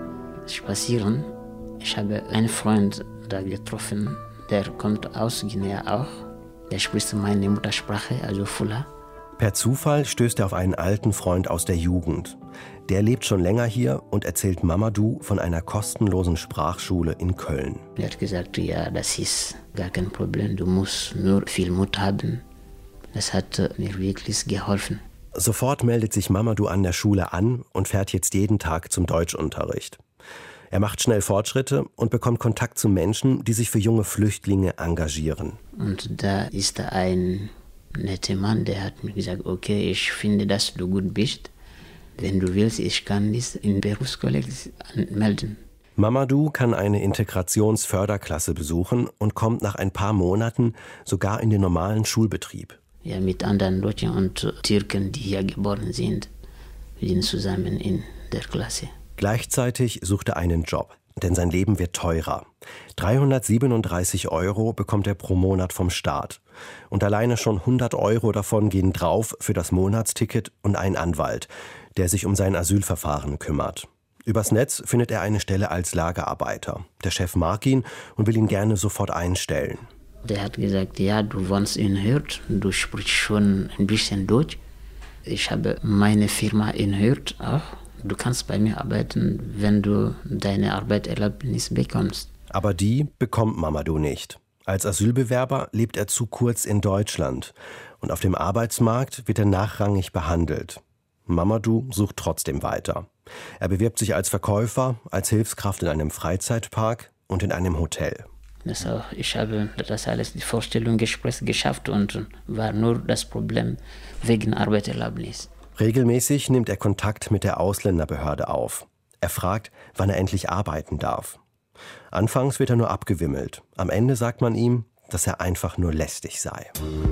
spazieren. Ich habe einen Freund da getroffen, der kommt aus Guinea auch. Der spricht meine Muttersprache, also Fula. Per Zufall stößt er auf einen alten Freund aus der Jugend. Der lebt schon länger hier und erzählt Mamadou von einer kostenlosen Sprachschule in Köln. Er hat gesagt, ja, das ist gar kein Problem, du musst nur viel Mut haben. Das hat mir wirklich geholfen. Sofort meldet sich Mamadou an der Schule an und fährt jetzt jeden Tag zum Deutschunterricht. Er macht schnell Fortschritte und bekommt Kontakt zu Menschen, die sich für junge Flüchtlinge engagieren. Und da ist ein netter Mann, der hat mir gesagt, okay, ich finde, dass du gut bist. Wenn du willst, ich kann dich in Berufskolleg anmelden. Mamadou kann eine Integrationsförderklasse besuchen und kommt nach ein paar Monaten sogar in den normalen Schulbetrieb. Ja, mit anderen Deutschen und Türken, die hier geboren sind. Wir sind zusammen in der Klasse. Gleichzeitig sucht er einen Job, denn sein Leben wird teurer. dreihundertsiebenunddreißig Euro bekommt er pro Monat vom Staat. Und alleine schon hundert Euro davon gehen drauf für das Monatsticket und einen Anwalt, der sich um sein Asylverfahren kümmert. Übers Netz findet er eine Stelle als Lagerarbeiter. Der Chef mag ihn und will ihn gerne sofort einstellen. Der hat gesagt, ja, du wohnst in Hürth, du sprichst schon ein bisschen Deutsch. Ich habe meine Firma in Hürth auch. Du kannst bei mir arbeiten, wenn du deine Arbeitserlaubnis bekommst. Aber die bekommt Mamadou nicht. Als Asylbewerber lebt er zu kurz in Deutschland. Und auf dem Arbeitsmarkt wird er nachrangig behandelt. Mamadou sucht trotzdem weiter. Er bewirbt sich als Verkäufer, als Hilfskraft in einem Freizeitpark und in einem Hotel. Das auch, ich habe das alles, die Vorstellungsgespräch geschafft und war nur das Problem wegen Arbeitserlaubnis. Regelmäßig nimmt er Kontakt mit der Ausländerbehörde auf. Er fragt, wann er endlich arbeiten darf. Anfangs wird er nur abgewimmelt. Am Ende sagt man ihm, dass er einfach nur lästig sei.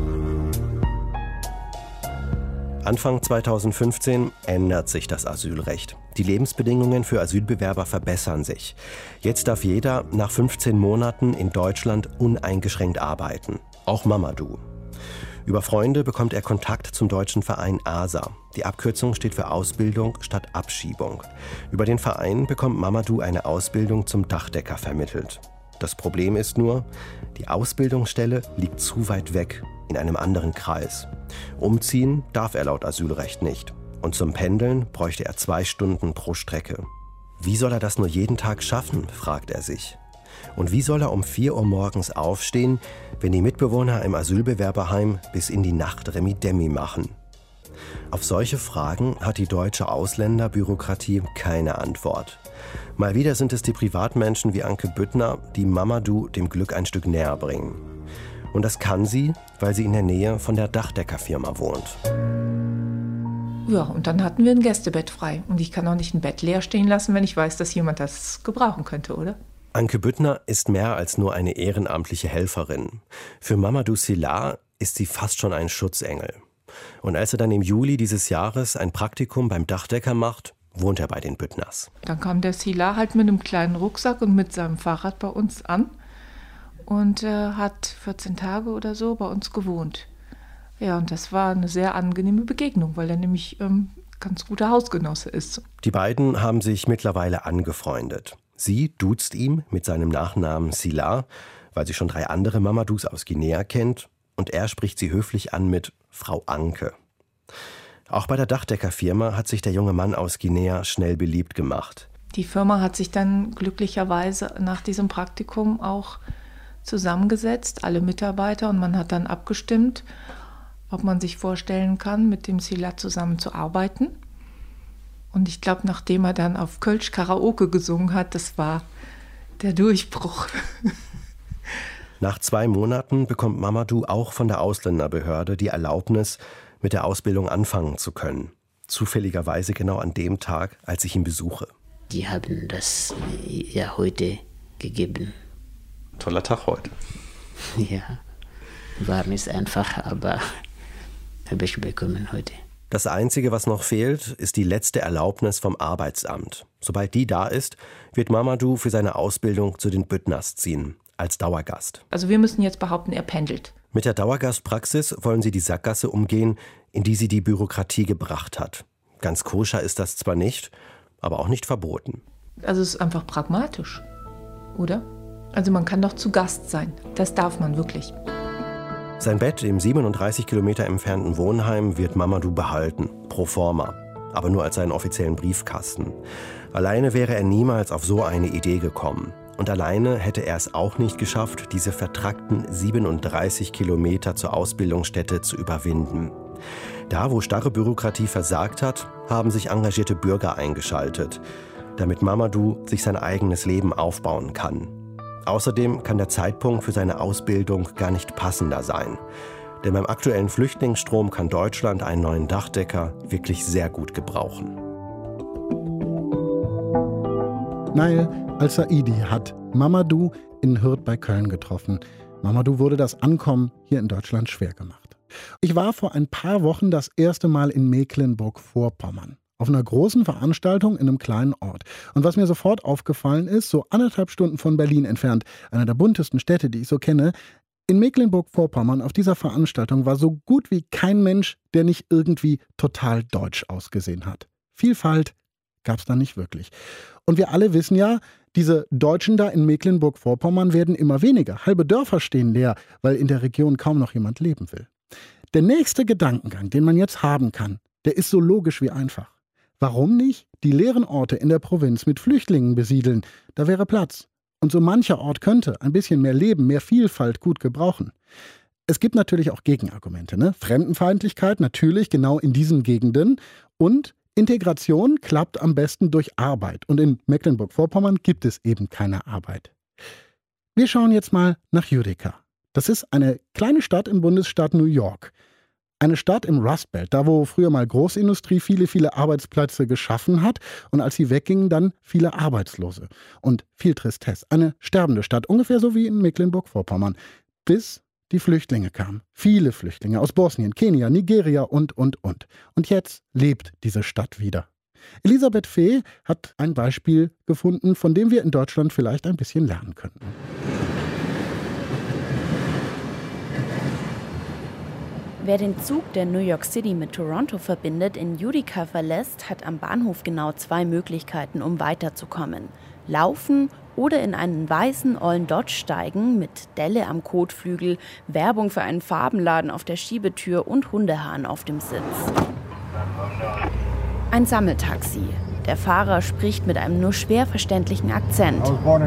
Anfang zweitausendfünfzehn ändert sich das Asylrecht. Die Lebensbedingungen für Asylbewerber verbessern sich. Jetzt darf jeder nach fünfzehn Monaten in Deutschland uneingeschränkt arbeiten. Auch Mamadou. Über Freunde bekommt er Kontakt zum deutschen Verein A S A. Die Abkürzung steht für Ausbildung statt Abschiebung. Über den Verein bekommt Mamadou eine Ausbildung zum Dachdecker vermittelt. Das Problem ist nur, die Ausbildungsstelle liegt zu weit weg, in einem anderen Kreis. Umziehen darf er laut Asylrecht nicht. Und zum Pendeln bräuchte er zwei Stunden pro Strecke. Wie soll er das nur jeden Tag schaffen, fragt er sich. Und wie soll er um vier Uhr morgens aufstehen, wenn die Mitbewohner im Asylbewerberheim bis in die Nacht Remi-Demi machen? Auf solche Fragen hat die deutsche Ausländerbürokratie keine Antwort. Mal wieder sind es die Privatmenschen wie Anke Büttner, die Mamadou dem Glück ein Stück näher bringen. Und das kann sie, weil sie in der Nähe von der Dachdeckerfirma wohnt. Ja, und dann hatten wir ein Gästebett frei. Und ich kann auch nicht ein Bett leer stehen lassen, wenn ich weiß, dass jemand das gebrauchen könnte, oder? Anke Büttner ist mehr als nur eine ehrenamtliche Helferin. Für Mamadou Sylla ist sie fast schon ein Schutzengel. Und als er dann im Juli dieses Jahres ein Praktikum beim Dachdecker macht, wohnt er bei den Büttners. Dann kam der Sylla halt mit einem kleinen Rucksack und mit seinem Fahrrad bei uns an und äh, hat vierzehn Tage oder so bei uns gewohnt. Ja, und das war eine sehr angenehme Begegnung, weil er nämlich ähm, ganz guter Hausgenosse ist. Die beiden haben sich mittlerweile angefreundet. Sie duzt ihm mit seinem Nachnamen Sylla, weil sie schon drei andere Mamadous aus Guinea kennt, und er spricht sie höflich an mit Frau Anke. Auch bei der Dachdeckerfirma hat sich der junge Mann aus Guinea schnell beliebt gemacht. Die Firma hat sich dann glücklicherweise nach diesem Praktikum auch zusammengesetzt, alle Mitarbeiter, und man hat dann abgestimmt, ob man sich vorstellen kann, mit dem Sylla zusammen zu arbeiten. Und ich glaube, nachdem er dann auf Kölsch Karaoke gesungen hat, das war der Durchbruch. Nach zwei Monaten bekommt Mamadou auch von der Ausländerbehörde die Erlaubnis, mit der Ausbildung anfangen zu können. Zufälligerweise genau an dem Tag, als ich ihn besuche. Die haben das ja heute gegeben. toller Tag heute. Ja, war nicht einfach, aber habe ich bekommen heute. Das Einzige, was noch fehlt, ist die letzte Erlaubnis vom Arbeitsamt. Sobald die da ist, wird Mamadou für seine Ausbildung zu den Büttners ziehen, als Dauergast. Also wir müssen jetzt behaupten, er pendelt. Mit der Dauergastpraxis wollen sie die Sackgasse umgehen, in die sie die Bürokratie gebracht hat. Ganz koscher ist das zwar nicht, aber auch nicht verboten. Also es ist einfach pragmatisch, oder? Also man kann doch zu Gast sein. Das darf man wirklich. Sein Bett im siebenunddreißig Kilometer entfernten Wohnheim wird Mamadou behalten, pro forma, aber nur als seinen offiziellen Briefkasten. Alleine wäre er niemals auf so eine Idee gekommen. Und alleine hätte er es auch nicht geschafft, diese vertrackten siebenunddreißig Kilometer zur Ausbildungsstätte zu überwinden. Da, wo starre Bürokratie versagt hat, haben sich engagierte Bürger eingeschaltet, damit Mamadou sich sein eigenes Leben aufbauen kann. Außerdem kann der Zeitpunkt für seine Ausbildung gar nicht passender sein. Denn beim aktuellen Flüchtlingsstrom kann Deutschland einen neuen Dachdecker wirklich sehr gut gebrauchen. Nail Al-Saidi hat Mamadou in Hürth bei Köln getroffen. Mamadou wurde das Ankommen hier in Deutschland schwer gemacht. Ich war vor ein paar Wochen das erste Mal in Mecklenburg-Vorpommern. Auf einer großen Veranstaltung in einem kleinen Ort. Und was mir sofort aufgefallen ist, so anderthalb Stunden von Berlin entfernt, einer der buntesten Städte, die ich so kenne, in Mecklenburg-Vorpommern auf dieser Veranstaltung war so gut wie kein Mensch, der nicht irgendwie total deutsch ausgesehen hat. Vielfalt gab es da nicht wirklich. Und wir alle wissen ja, diese Deutschen da in Mecklenburg-Vorpommern werden immer weniger. Halbe Dörfer stehen leer, weil in der Region kaum noch jemand leben will. Der nächste Gedankengang, den man jetzt haben kann, der ist so logisch wie einfach. Warum nicht die leeren Orte in der Provinz mit Flüchtlingen besiedeln? Da wäre Platz. Und so mancher Ort könnte ein bisschen mehr Leben, mehr Vielfalt gut gebrauchen. Es gibt natürlich auch Gegenargumente, ne? Fremdenfeindlichkeit natürlich genau in diesen Gegenden. Und Integration klappt am besten durch Arbeit. Und in Mecklenburg-Vorpommern gibt es eben keine Arbeit. Wir schauen jetzt mal nach Utica. Das ist eine kleine Stadt im Bundesstaat New York. Eine Stadt im Rust Belt, da wo früher mal Großindustrie viele, viele Arbeitsplätze geschaffen hat und als sie weggingen, dann viele Arbeitslose. Und viel Tristesse. Eine sterbende Stadt, ungefähr so wie in Mecklenburg-Vorpommern. Bis die Flüchtlinge kamen. Viele Flüchtlinge aus Bosnien, Kenia, Nigeria und, und, und. Und jetzt lebt diese Stadt wieder. Elisabeth Fee hat ein Beispiel gefunden, von dem wir in Deutschland vielleicht ein bisschen lernen können. Wer den Zug der New York City mit Toronto verbindet, in Utica verlässt, hat am Bahnhof genau zwei Möglichkeiten, um weiterzukommen. Laufen oder in einen weißen ollen Dodge steigen mit Delle am Kotflügel, Werbung für einen Farbenladen auf der Schiebetür und Hundehahn auf dem Sitz. Ein Sammeltaxi. Der Fahrer spricht mit einem nur schwer verständlichen Akzent.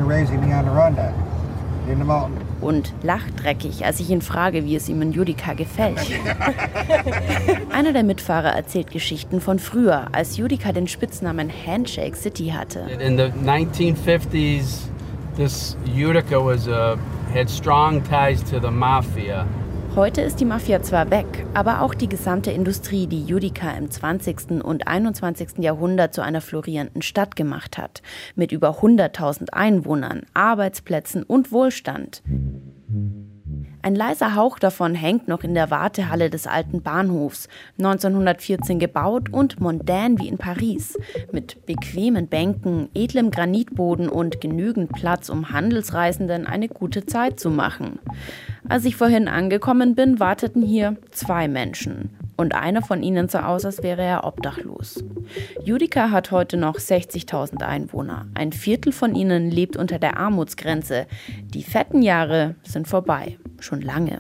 Und lacht dreckig, als ich ihn frage, wie es ihm in Utica gefällt. Einer der Mitfahrer erzählt Geschichten von früher, als Utica den Spitznamen Handshake City hatte. In the nineteen fifties, this Utica was a, had strong ties to the mafia. Heute ist die Mafia zwar weg, aber auch die gesamte Industrie, die Utica im zwanzigsten und einundzwanzigsten Jahrhundert zu einer florierenden Stadt gemacht hat. Mit über hunderttausend Einwohnern, Arbeitsplätzen und Wohlstand. Ein leiser Hauch davon hängt noch in der Wartehalle des alten Bahnhofs, neunzehnhundertvierzehn gebaut und mondän wie in Paris, mit bequemen Bänken, edlem Granitboden und genügend Platz, um Handelsreisenden eine gute Zeit zu machen. Als ich vorhin angekommen bin, warteten hier zwei Menschen. Und einer von ihnen sah aus, als wäre er obdachlos. Utica hat heute noch sechzigtausend Einwohner. Ein Viertel von ihnen lebt unter der Armutsgrenze. Die fetten Jahre sind vorbei. Schon lange.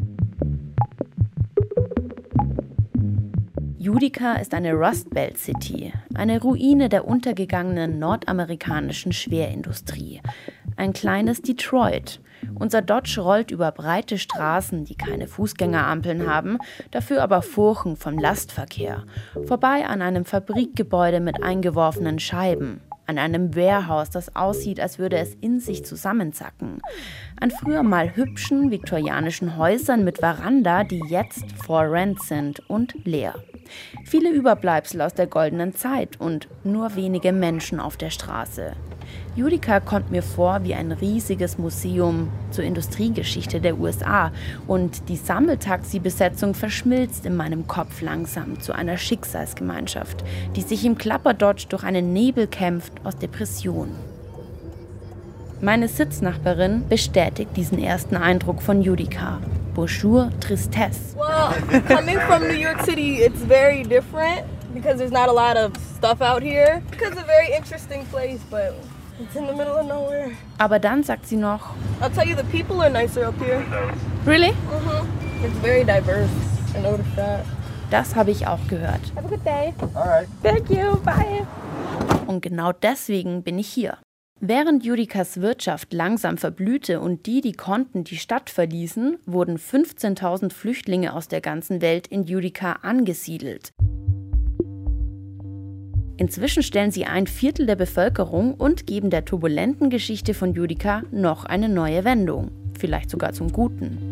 Utica ist eine Rust Belt City, eine Ruine der untergegangenen nordamerikanischen Schwerindustrie. Ein kleines Detroit. Unser Dodge rollt über breite Straßen, die keine Fußgängerampeln haben, dafür aber Furchen vom Lastverkehr. Vorbei an einem Fabrikgebäude mit eingeworfenen Scheiben. An einem Warehouse, das aussieht, als würde es in sich zusammensacken. An früher mal hübschen viktorianischen Häusern mit Veranda, die jetzt for rent sind und leer. Viele Überbleibsel aus der goldenen Zeit und nur wenige Menschen auf der Straße. Utica kommt mir vor wie ein riesiges Museum zur Industriegeschichte der U S A und die Sammeltaxi-Besetzung verschmilzt in meinem Kopf langsam zu einer Schicksalsgemeinschaft, die sich im Klapperdodge durch einen Nebel kämpft aus Depression. Meine Sitznachbarin bestätigt diesen ersten Eindruck von Utica. Bonjour, Tristesse. Well, coming from New York City, it's very different because there's not a lot of stuff out here. It's a very interesting place, but it's in the middle of nowhere. Aber dann sagt sie noch, I'll tell you, the people are nicer up here. Really? Mm-hmm. It's very diverse. I noticed that. Das habe ich auch gehört. Have a good day. All right. Thank you. Bye. Und genau deswegen bin ich hier. Während Uticas Wirtschaft langsam verblühte und die, die konnten, die Stadt verließen, wurden fünfzehntausend Flüchtlinge aus der ganzen Welt in Utica angesiedelt. Inzwischen stellen sie ein Viertel der Bevölkerung und geben der turbulenten Geschichte von Utica noch eine neue Wendung, vielleicht sogar zum Guten.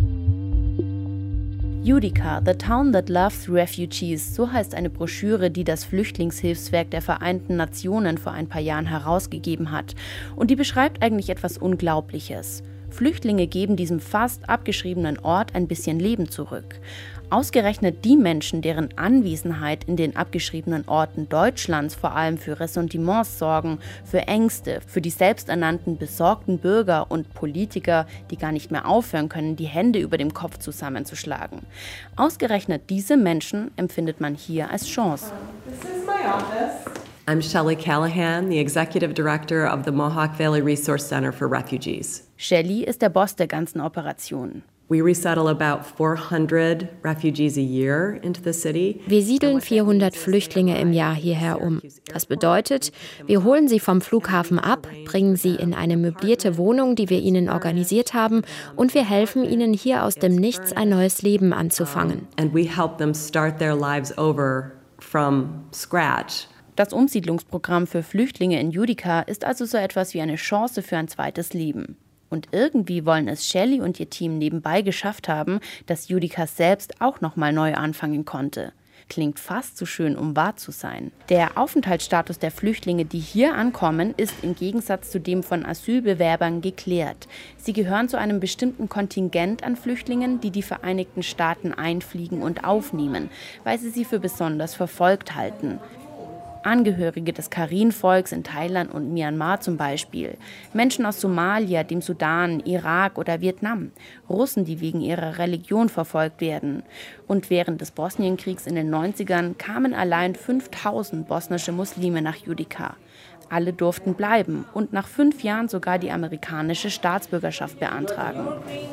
Utica, the town that loves refugees, so heißt eine Broschüre, die das Flüchtlingshilfswerk der Vereinten Nationen vor ein paar Jahren herausgegeben hat. Und die beschreibt eigentlich etwas Unglaubliches. Flüchtlinge geben diesem fast abgeschriebenen Ort ein bisschen Leben zurück. Ausgerechnet die Menschen, deren Anwesenheit in den abgeschriebenen Orten Deutschlands vor allem für Ressentiments sorgen, für Ängste, für die selbsternannten besorgten Bürger und Politiker, die gar nicht mehr aufhören können, die Hände über dem Kopf zusammenzuschlagen. Ausgerechnet diese Menschen empfindet man hier als Chance. This is my office. I'm Shelley Callahan, the Executive Director of the Mohawk Valley Resource Center for Refugees. Shelley ist der Boss der ganzen Operation. We resettle about four hundred refugees a year into the city. Wir siedeln vierhundert Flüchtlinge im Jahr hierher um. Das bedeutet, wir holen sie vom Flughafen ab, bringen sie in eine möblierte Wohnung, die wir ihnen organisiert haben, und wir helfen ihnen hier aus dem Nichts ein neues Leben anzufangen. And we help them start their lives over from scratch. Das Umsiedlungsprogramm für Flüchtlinge in Utica ist also so etwas wie eine Chance für ein zweites Leben. Und irgendwie wollen es Shelley und ihr Team nebenbei geschafft haben, dass Utica selbst auch nochmal neu anfangen konnte. Klingt fast zu schön, um wahr zu sein. Der Aufenthaltsstatus der Flüchtlinge, die hier ankommen, ist im Gegensatz zu dem von Asylbewerbern geklärt. Sie gehören zu einem bestimmten Kontingent an Flüchtlingen, die die Vereinigten Staaten einfliegen und aufnehmen, weil sie sie für besonders verfolgt halten. Angehörige des Karin-Volks in Thailand und Myanmar zum Beispiel, Menschen aus Somalia, dem Sudan, Irak oder Vietnam, Russen, die wegen ihrer Religion verfolgt werden. Und während des Bosnienkriegs in den neunzigern kamen allein fünftausend bosnische Muslime nach Utica. Alle durften bleiben und nach fünf Jahren sogar die amerikanische Staatsbürgerschaft beantragen.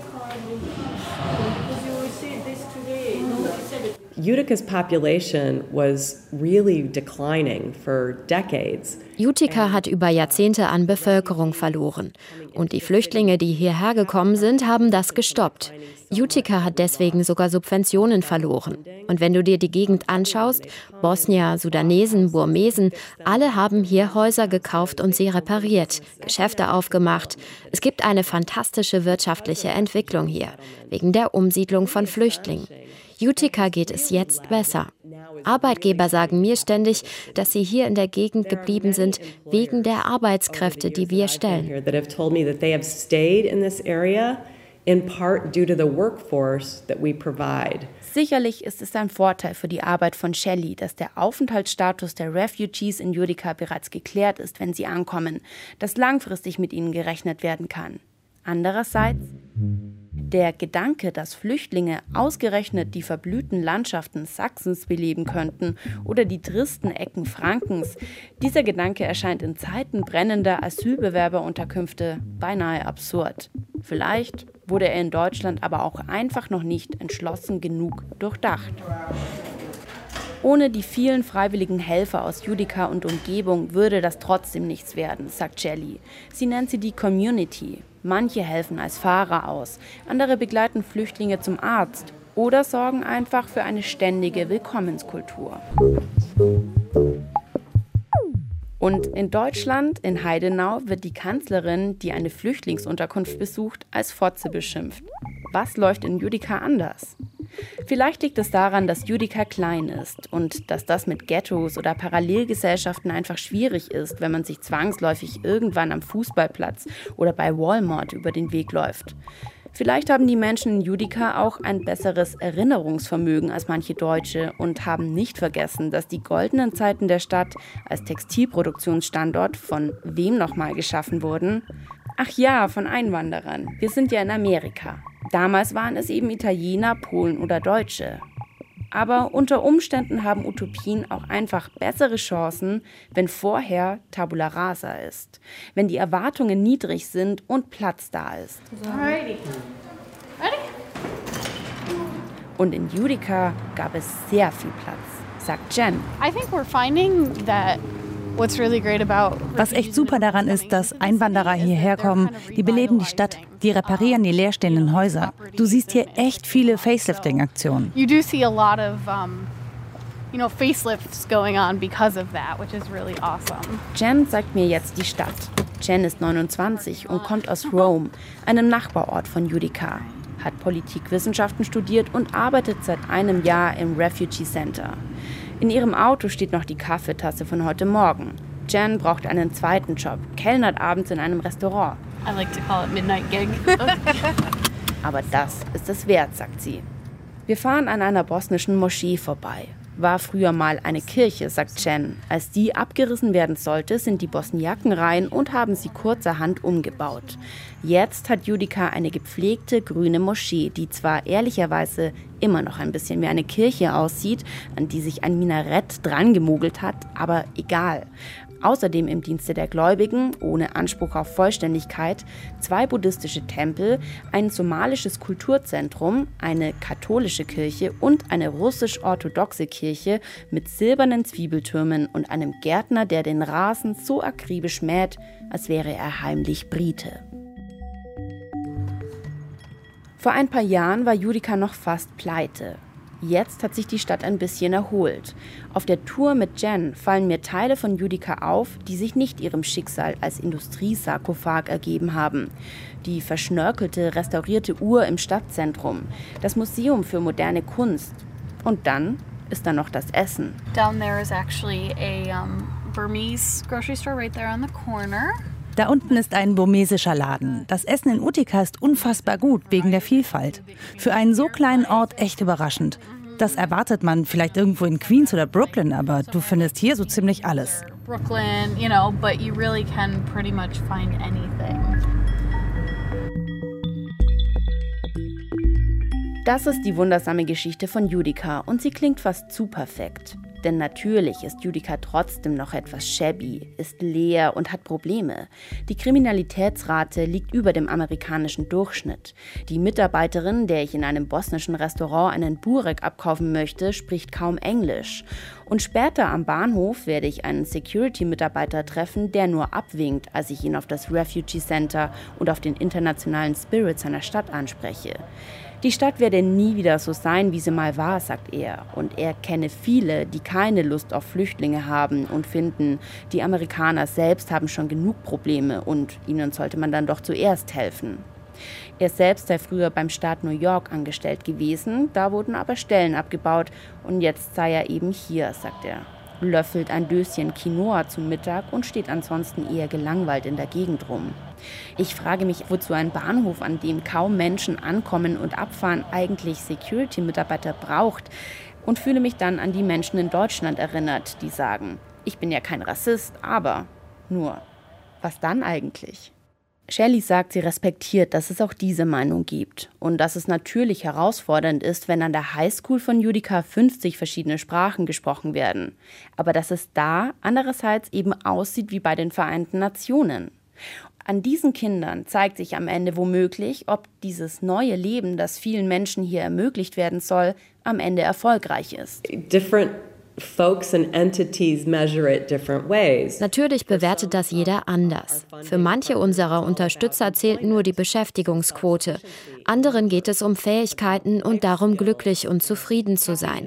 Utica's population was really declining for decades. Utica hat über Jahrzehnte an Bevölkerung verloren. Und die Flüchtlinge, die hierher gekommen sind, haben das gestoppt. Utica hat deswegen sogar Subventionen verloren. Und wenn du dir die Gegend anschaust, Bosnier, Sudanesen, Burmesen, alle haben hier Häuser gekauft und sie repariert, Geschäfte aufgemacht. Es gibt eine fantastische wirtschaftliche Entwicklung hier, wegen der Umsiedlung von Flüchtlingen. Utica geht es jetzt besser. Arbeitgeber sagen mir ständig, dass sie hier in der Gegend geblieben sind, wegen der Arbeitskräfte, die wir stellen. Sicherlich ist es ein Vorteil für die Arbeit von Shelley, dass der Aufenthaltsstatus der Refugees in Utica bereits geklärt ist, wenn sie ankommen, dass langfristig mit ihnen gerechnet werden kann. Andererseits, der Gedanke, dass Flüchtlinge ausgerechnet die verblühten Landschaften Sachsens beleben könnten oder die tristen Ecken Frankens, dieser Gedanke erscheint in Zeiten brennender Asylbewerberunterkünfte beinahe absurd. Vielleicht wurde er in Deutschland aber auch einfach noch nicht entschlossen genug durchdacht. Ohne die vielen freiwilligen Helfer aus Utica und Umgebung würde das trotzdem nichts werden, sagt Shelley. Sie nennt sie die Community. Manche helfen als Fahrer aus, andere begleiten Flüchtlinge zum Arzt oder sorgen einfach für eine ständige Willkommenskultur. Und in Deutschland, in Heidenau, wird die Kanzlerin, die eine Flüchtlingsunterkunft besucht, als Fotze beschimpft. Was läuft in Utica anders? Vielleicht liegt es daran, dass Judica klein ist und dass das mit Ghettos oder Parallelgesellschaften einfach schwierig ist, wenn man sich zwangsläufig irgendwann am Fußballplatz oder bei Walmart über den Weg läuft. Vielleicht haben die Menschen in Judica auch ein besseres Erinnerungsvermögen als manche Deutsche und haben nicht vergessen, dass die goldenen Zeiten der Stadt als Textilproduktionsstandort von wem nochmal geschaffen wurden? Ach ja, von Einwanderern. Wir sind ja in Amerika. Damals waren es eben Italiener, Polen oder Deutsche. Aber unter Umständen haben Utopien auch einfach bessere Chancen, wenn vorher Tabula rasa ist. Wenn die Erwartungen niedrig sind und Platz da ist. Alrighty. Ready? Und in Judica gab es sehr viel Platz, sagt Jen. I think we're finding that what's really great about Was echt super daran ist, dass Einwanderer hierher kommen, die beleben die Stadt, die reparieren die leerstehenden Häuser. Du siehst hier echt viele Facelifting-Aktionen. You do see a lot of um, you know, facelifts going on because of that, which is really awesome. Jen zeigt mir jetzt die Stadt. Jen ist neunundzwanzig und kommt aus Rome, einem Nachbarort von Judica, hat Politikwissenschaften studiert und arbeitet seit einem Jahr im Refugee Center. In ihrem Auto steht noch die Kaffeetasse von heute Morgen. Jen braucht einen zweiten Job, kellnert abends in einem Restaurant. I like to call it midnight gig. Aber das ist es wert, sagt sie. Wir fahren an einer bosnischen Moschee vorbei. War früher mal eine Kirche, sagt Jen. Als die abgerissen werden sollte, sind die Bosniaken rein und haben sie kurzerhand umgebaut. Jetzt hat Judica eine gepflegte grüne Moschee, die zwar ehrlicherweise immer noch ein bisschen wie eine Kirche aussieht, an die sich ein Minarett dran gemogelt hat, aber egal. Außerdem im Dienste der Gläubigen, ohne Anspruch auf Vollständigkeit, zwei buddhistische Tempel, ein somalisches Kulturzentrum, eine katholische Kirche und eine russisch-orthodoxe Kirche mit silbernen Zwiebeltürmen und einem Gärtner, der den Rasen so akribisch mäht, als wäre er heimlich Brite. Vor ein paar Jahren war Judica noch fast pleite. Jetzt hat sich die Stadt ein bisschen erholt. Auf der Tour mit Jen fallen mir Teile von Judica auf, die sich nicht ihrem Schicksal als Industriesarkophag ergeben haben. Die verschnörkelte, restaurierte Uhr im Stadtzentrum, das Museum für moderne Kunst. Und dann ist da noch das Essen. Down there is actually a um, Burmese grocery store right there on the corner. Da unten ist ein burmesischer Laden. Das Essen in Utica ist unfassbar gut, wegen der Vielfalt. Für einen so kleinen Ort echt überraschend. Das erwartet man vielleicht irgendwo in Queens oder Brooklyn, aber du findest hier so ziemlich alles. Brooklyn, you know, but you really can pretty much find anything. Das ist die wundersame Geschichte von Judica und sie klingt fast zu perfekt. Denn natürlich ist Judica trotzdem noch etwas shabby, ist leer und hat Probleme. Die Kriminalitätsrate liegt über dem amerikanischen Durchschnitt. Die Mitarbeiterin, der ich in einem bosnischen Restaurant einen Burek abkaufen möchte, spricht kaum Englisch. Und später am Bahnhof werde ich einen Security-Mitarbeiter treffen, der nur abwinkt, als ich ihn auf das Refugee Center und auf den internationalen Spirit seiner Stadt anspreche. Die Stadt werde nie wieder so sein, wie sie mal war, sagt er. Und er kenne viele, die keine Lust auf Flüchtlinge haben und finden, die Amerikaner selbst haben schon genug Probleme und ihnen sollte man dann doch zuerst helfen. Er selbst sei früher beim Staat New York angestellt gewesen, da wurden aber Stellen abgebaut und jetzt sei er eben hier, sagt er. Löffelt ein Döschen Quinoa zum Mittag und steht ansonsten eher gelangweilt in der Gegend rum. Ich frage mich, wozu ein Bahnhof, an dem kaum Menschen ankommen und abfahren, eigentlich Security-Mitarbeiter braucht und fühle mich dann an die Menschen in Deutschland erinnert, die sagen, ich bin ja kein Rassist, aber nur, was dann eigentlich? Shelley sagt, sie respektiert, dass es auch diese Meinung gibt und dass es natürlich herausfordernd ist, wenn an der Highschool von Judica fünfzig verschiedene Sprachen gesprochen werden, aber dass es da andererseits eben aussieht wie bei den Vereinten Nationen. An diesen Kindern zeigt sich am Ende womöglich, ob dieses neue Leben, das vielen Menschen hier ermöglicht werden soll, am Ende erfolgreich ist. Different folks and entities measure it different ways. Natürlich bewertet das jeder anders. Für manche unserer Unterstützer zählt nur die Beschäftigungsquote. Anderen geht es um Fähigkeiten und darum, glücklich und zufrieden zu sein.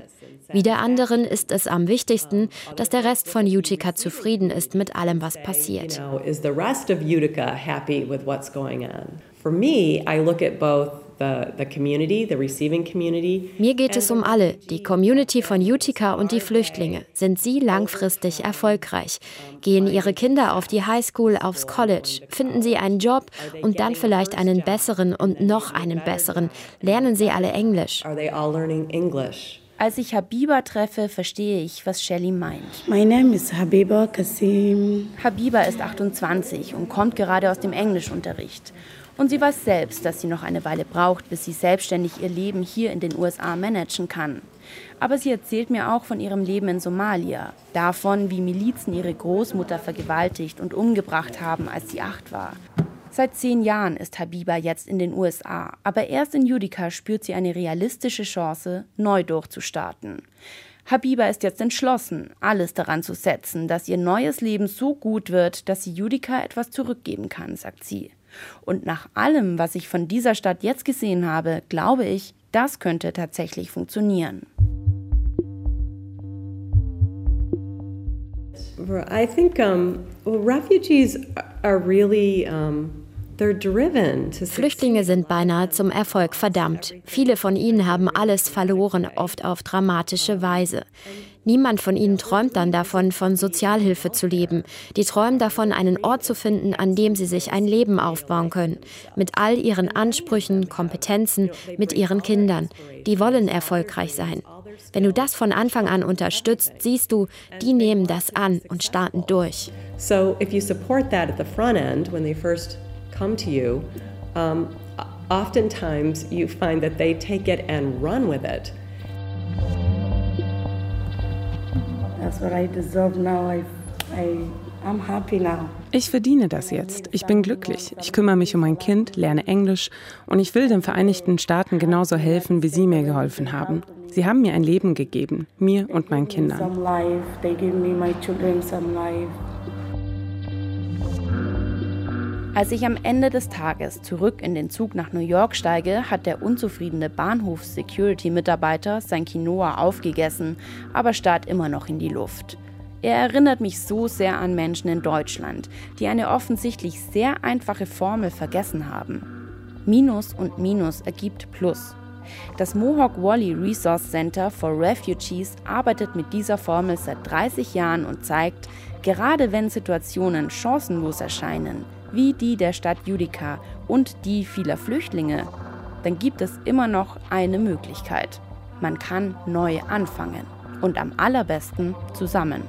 Wieder anderen ist es am wichtigsten, dass der Rest von Utica zufrieden ist mit allem, was passiert. Is the rest of Utica happy with what's going on? For me, I look at both the, the community, the receiving community. Mir geht es um alle, die Community von Utica und die Flüchtlinge. Sind sie langfristig erfolgreich? Gehen ihre Kinder auf die Highschool, aufs College? Finden sie einen Job und dann vielleicht einen besseren und noch einen besseren? Lernen sie alle Englisch? Are they all learning English? Als ich Habiba treffe, verstehe ich, was Shelly meint. My name is Habiba Kasim. Habiba ist achtundzwanzig und kommt gerade aus dem Englischunterricht. Und sie weiß selbst, dass sie noch eine Weile braucht, bis sie selbstständig ihr Leben hier in den U S A managen kann. Aber sie erzählt mir auch von ihrem Leben in Somalia, davon, wie Milizen ihre Großmutter vergewaltigt und umgebracht haben, als sie acht war. Seit zehn Jahren ist Habiba jetzt in den U S A, aber erst in Utica spürt sie eine realistische Chance, neu durchzustarten. Habiba ist jetzt entschlossen, alles daran zu setzen, dass ihr neues Leben so gut wird, dass sie Utica etwas zurückgeben kann, sagt sie. Und nach allem, was ich von dieser Stadt jetzt gesehen habe, glaube ich, das könnte tatsächlich funktionieren. I think um, well, refugees are really um, they're driven to Flüchtlinge sind beinahe zum Erfolg verdammt. Viele von ihnen haben alles verloren, oft auf dramatische Weise. Niemand von ihnen träumt dann davon, von Sozialhilfe zu leben. Die träumen davon, einen Ort zu finden, an dem sie sich ein Leben aufbauen können. Mit all ihren Ansprüchen, Kompetenzen, mit ihren Kindern. Die wollen erfolgreich sein. Wenn du das von Anfang an unterstützt, siehst du, die nehmen das an und starten durch. So if you support that at the front end when they first come to you, um, oftentimes you find that they take it and run with it. That's what I deserve now. I, I, I'm happy now. Ich verdiene das jetzt. Ich bin glücklich. Ich kümmere mich um mein Kind, lerne Englisch und ich will den Vereinigten Staaten genauso helfen, wie sie mir geholfen haben. Sie haben mir ein Leben gegeben, mir und meinen Kindern. Some life. They give me my children some life. Als ich am Ende des Tages zurück in den Zug nach New York steige, hat der unzufriedene Bahnhofs-Security-Mitarbeiter sein Quinoa aufgegessen, aber starrt immer noch in die Luft. Er erinnert mich so sehr an Menschen in Deutschland, die eine offensichtlich sehr einfache Formel vergessen haben. Minus und Minus ergibt Plus. Das Mohawk Valley Resource Center for Refugees arbeitet mit dieser Formel seit dreißig Jahren und zeigt, gerade wenn Situationen chancenlos erscheinen, wie die der Stadt Utica und die vieler Flüchtlinge, dann gibt es immer noch eine Möglichkeit. Man kann neu anfangen und am allerbesten zusammen.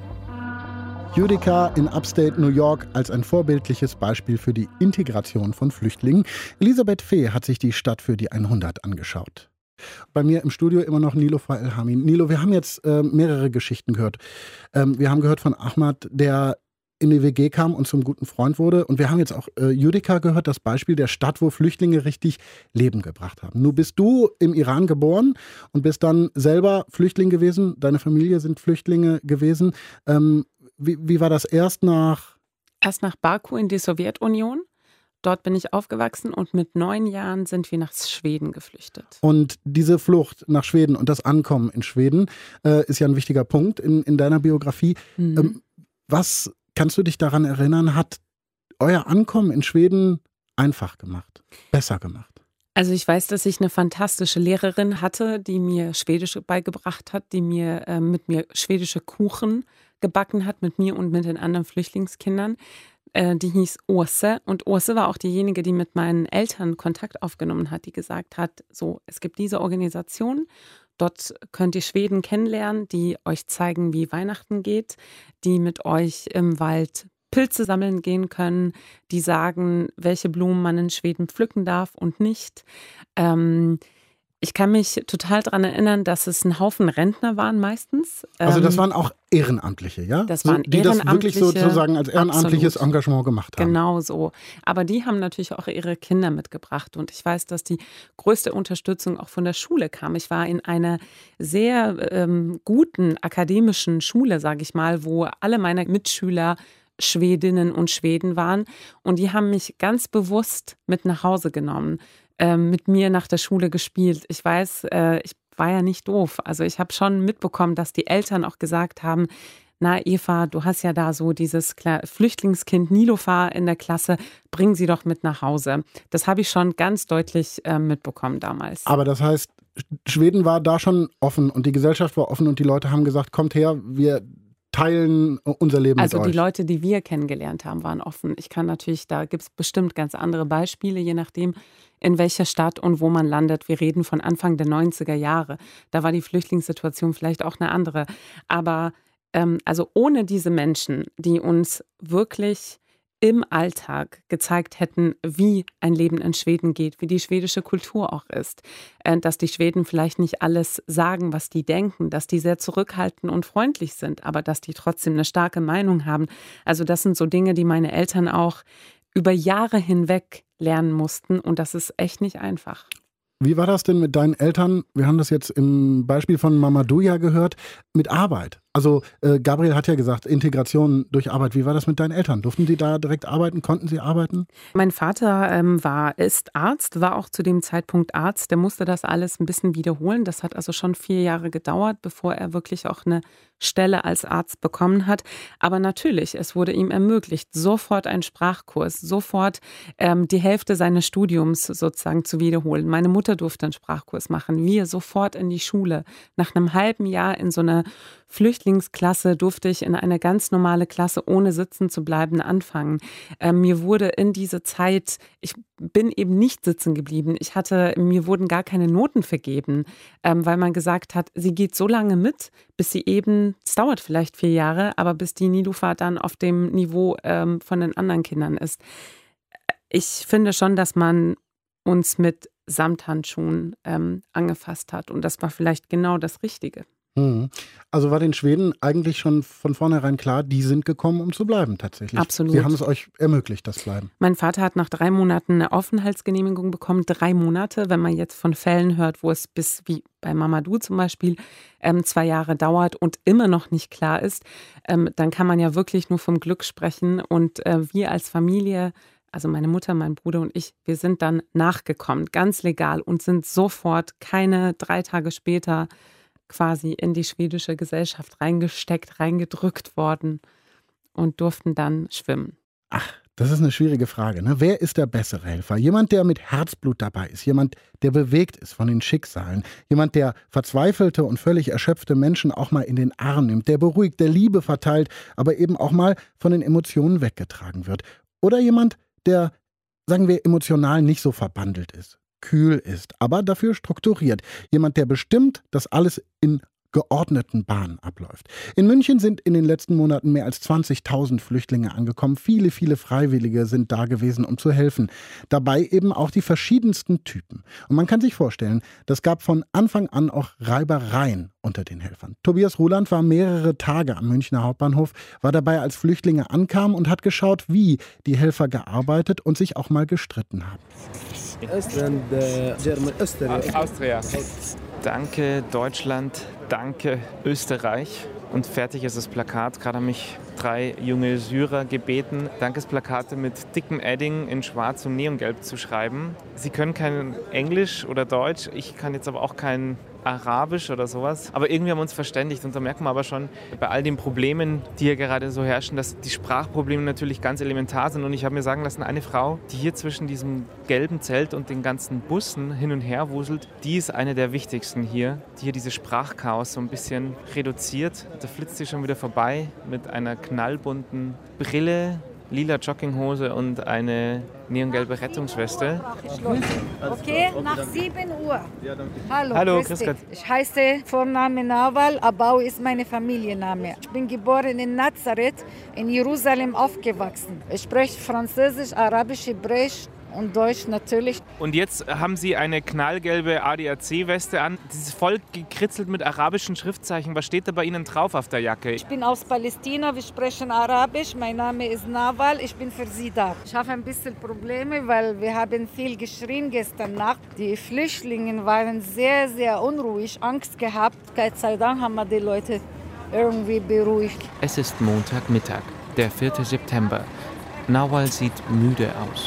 Utica in Upstate New York als ein vorbildliches Beispiel für die Integration von Flüchtlingen. Elisabeth Fee hat sich die Stadt für die hundert angeschaut. Bei mir im Studio immer noch Nilofer Elhamin. Nilo, wir haben jetzt äh, mehrere Geschichten gehört. Ähm, wir haben gehört von Ahmad, der in die W G kam und zum guten Freund wurde. Und wir haben jetzt auch äh, Utica gehört, das Beispiel der Stadt, wo Flüchtlinge richtig Leben gebracht haben. Nun bist du im Iran geboren und bist dann selber Flüchtling gewesen. Deine Familie sind Flüchtlinge gewesen. Ähm, wie, wie war das erst nach? Erst nach Baku in die Sowjetunion. Dort bin ich aufgewachsen und mit neun Jahren sind wir nach Schweden geflüchtet. Und diese Flucht nach Schweden und das Ankommen in Schweden äh, ist ja ein wichtiger Punkt in, in deiner Biografie. Mhm. Ähm, was kannst du dich daran erinnern, hat euer Ankommen in Schweden einfach gemacht, besser gemacht? Also ich weiß, dass ich eine fantastische Lehrerin hatte, die mir Schwedisch beigebracht hat, die mir äh, mit mir schwedische Kuchen gebacken hat, mit mir und mit den anderen Flüchtlingskindern. Äh, die hieß Åse und Åse war auch diejenige, die mit meinen Eltern Kontakt aufgenommen hat, die gesagt hat, so, es gibt diese Organisation, dort könnt ihr Schweden kennenlernen, die euch zeigen, wie Weihnachten geht, die mit euch im Wald Pilze sammeln gehen können, die sagen, welche Blumen man in Schweden pflücken darf und nicht. Ähm, ich kann mich total daran erinnern, dass es ein Haufen Rentner waren meistens. Also das waren auch Ehrenamtliche, ja? Das waren die Ehrenamtliche, das wirklich sozusagen als ehrenamtliches absolut. Engagement gemacht haben. Genau so. Aber die haben natürlich auch ihre Kinder mitgebracht. Und ich weiß, dass die größte Unterstützung auch von der Schule kam. Ich war in einer sehr ähm, guten akademischen Schule, sage ich mal, wo alle meine Mitschüler Schwedinnen und Schweden waren. Und die haben mich ganz bewusst mit nach Hause genommen, äh, mit mir nach der Schule gespielt. Ich weiß, äh, ich war ja nicht doof. Also ich habe schon mitbekommen, dass die Eltern auch gesagt haben, na Eva, du hast ja da so dieses Flüchtlingskind Nilüfer in der Klasse, bring sie doch mit nach Hause. Das habe ich schon ganz deutlich äh, mitbekommen damals. Aber das heißt, Schweden war da schon offen und die Gesellschaft war offen und die Leute haben gesagt, kommt her, wir teilen unser Leben also mit euch. Also die Leute, die wir kennengelernt haben, waren offen. Ich kann natürlich, da gibt es bestimmt ganz andere Beispiele, je nachdem, in welcher Stadt und wo man landet. Wir reden von Anfang der neunziger Jahre. Da war die Flüchtlingssituation vielleicht auch eine andere. Aber ähm, also ohne diese Menschen, die uns wirklich im Alltag gezeigt hätten, wie ein Leben in Schweden geht, wie die schwedische Kultur auch ist, dass die Schweden vielleicht nicht alles sagen, was die denken, dass die sehr zurückhaltend und freundlich sind, aber dass die trotzdem eine starke Meinung haben. Also das sind so Dinge, die meine Eltern auch über Jahre hinweg lernen mussten und das ist echt nicht einfach. Wie war das denn mit deinen Eltern? Wir haben das jetzt im Beispiel von Mamadou ja gehört, mit Arbeit. Also äh, Gabriel hat ja gesagt, Integration durch Arbeit. Wie war das mit deinen Eltern? Durften die da direkt arbeiten? Konnten sie arbeiten? Mein Vater ähm, war, ist Arzt, war auch zu dem Zeitpunkt Arzt. Der musste das alles ein bisschen wiederholen. Das hat also schon vier Jahre gedauert, bevor er wirklich auch eine Stelle als Arzt bekommen hat. Aber natürlich, es wurde ihm ermöglicht, sofort einen Sprachkurs, sofort ähm, die Hälfte seines Studiums sozusagen zu wiederholen. Meine Mutter durfte einen Sprachkurs machen. Wir sofort in die Schule. Nach einem halben Jahr in so einer Flüchtlingsklasse durfte ich in eine ganz normale Klasse, ohne sitzen zu bleiben, anfangen. Ähm, mir wurde in diese Zeit, ich bin eben nicht sitzen geblieben. Ich hatte, mir wurden gar keine Noten vergeben, ähm, weil man gesagt hat, sie geht so lange mit, bis sie eben, es dauert vielleicht vier Jahre, aber bis die Nilüfer dann auf dem Niveau ähm, von den anderen Kindern ist. Ich finde schon, dass man uns mit Samthandschuhen ähm, angefasst hat und das war vielleicht genau das Richtige. Also war den Schweden eigentlich schon von vornherein klar, die sind gekommen, um zu bleiben tatsächlich. Absolut. Sie haben es euch ermöglicht, das Bleiben. Mein Vater hat nach drei Monaten eine Aufenthaltsgenehmigung bekommen. Drei Monate, wenn man jetzt von Fällen hört, wo es bis, wie bei Mamadou zum Beispiel, ähm, zwei Jahre dauert und immer noch nicht klar ist, ähm, dann kann man ja wirklich nur vom Glück sprechen. Und äh, wir als Familie, also meine Mutter, mein Bruder und ich, wir sind dann nachgekommen, ganz legal und sind sofort keine drei Tage später quasi in die schwedische Gesellschaft reingesteckt, reingedrückt worden und durften dann schwimmen. Ach, das ist eine schwierige Frage, ne? Wer ist der bessere Helfer? Jemand, der mit Herzblut dabei ist, jemand, der bewegt ist von den Schicksalen, jemand, der verzweifelte und völlig erschöpfte Menschen auch mal in den Arm nimmt, der beruhigt, der Liebe verteilt, aber eben auch mal von den Emotionen weggetragen wird. Oder jemand, der, sagen wir, emotional nicht so verbandelt ist, kühl ist, aber dafür strukturiert. Jemand, der bestimmt, dass alles in geordneten Bahnen abläuft. In München sind in den letzten Monaten mehr als zwanzigtausend Flüchtlinge angekommen. Viele, viele Freiwillige sind da gewesen, um zu helfen. Dabei eben auch die verschiedensten Typen. Und man kann sich vorstellen, das gab von Anfang an auch Reibereien unter den Helfern. Tobias Ruland war mehrere Tage am Münchner Hauptbahnhof, war dabei, als Flüchtlinge ankamen und hat geschaut, wie die Helfer gearbeitet und sich auch mal gestritten haben. Österreich, äh, German, Österreich. Austria. Danke Deutschland, danke Österreich. Und fertig ist das Plakat. Gerade haben mich drei junge Syrer gebeten, Dankesplakate mit dickem Edding in Schwarz und Neongelb zu schreiben. Sie können kein Englisch oder Deutsch, ich kann jetzt aber auch kein Arabisch oder sowas. Aber irgendwie haben wir uns verständigt und da merkt man aber schon bei all den Problemen, die hier gerade so herrschen, dass die Sprachprobleme natürlich ganz elementar sind. Und ich habe mir sagen lassen, eine Frau, die hier zwischen diesem gelben Zelt und den ganzen Bussen hin und her wuselt, die ist eine der wichtigsten hier, die hier dieses Sprachchaos so ein bisschen reduziert. Da flitzt sie schon wieder vorbei mit einer knallbunten Brille, lila Jogginghose und eine neongelbe Rettungsweste. Okay, nach sieben Uhr. Hallo, Hallo, grüß grüß Gott. Ich heiße Vorname Nawal, Abau ist mein Familienname. Ich bin geboren in Nazareth, in Jerusalem aufgewachsen. Ich spreche Französisch, Arabisch, Hebräisch und Deutsch natürlich. Und jetzt haben Sie eine knallgelbe A D A C-Weste an. Das ist voll gekritzelt mit arabischen Schriftzeichen. Was steht da bei Ihnen drauf auf der Jacke? Ich bin aus Palästina, wir sprechen Arabisch. Mein Name ist Nawal, ich bin für Sie da. Ich habe ein bisschen Probleme, weil wir haben viel geschrien gestern Nacht. Die Flüchtlinge waren sehr, sehr unruhig, Angst gehabt. Gott sei Dank haben wir die Leute irgendwie beruhigt. Es ist Montagmittag, der vierte September. Nawal sieht müde aus.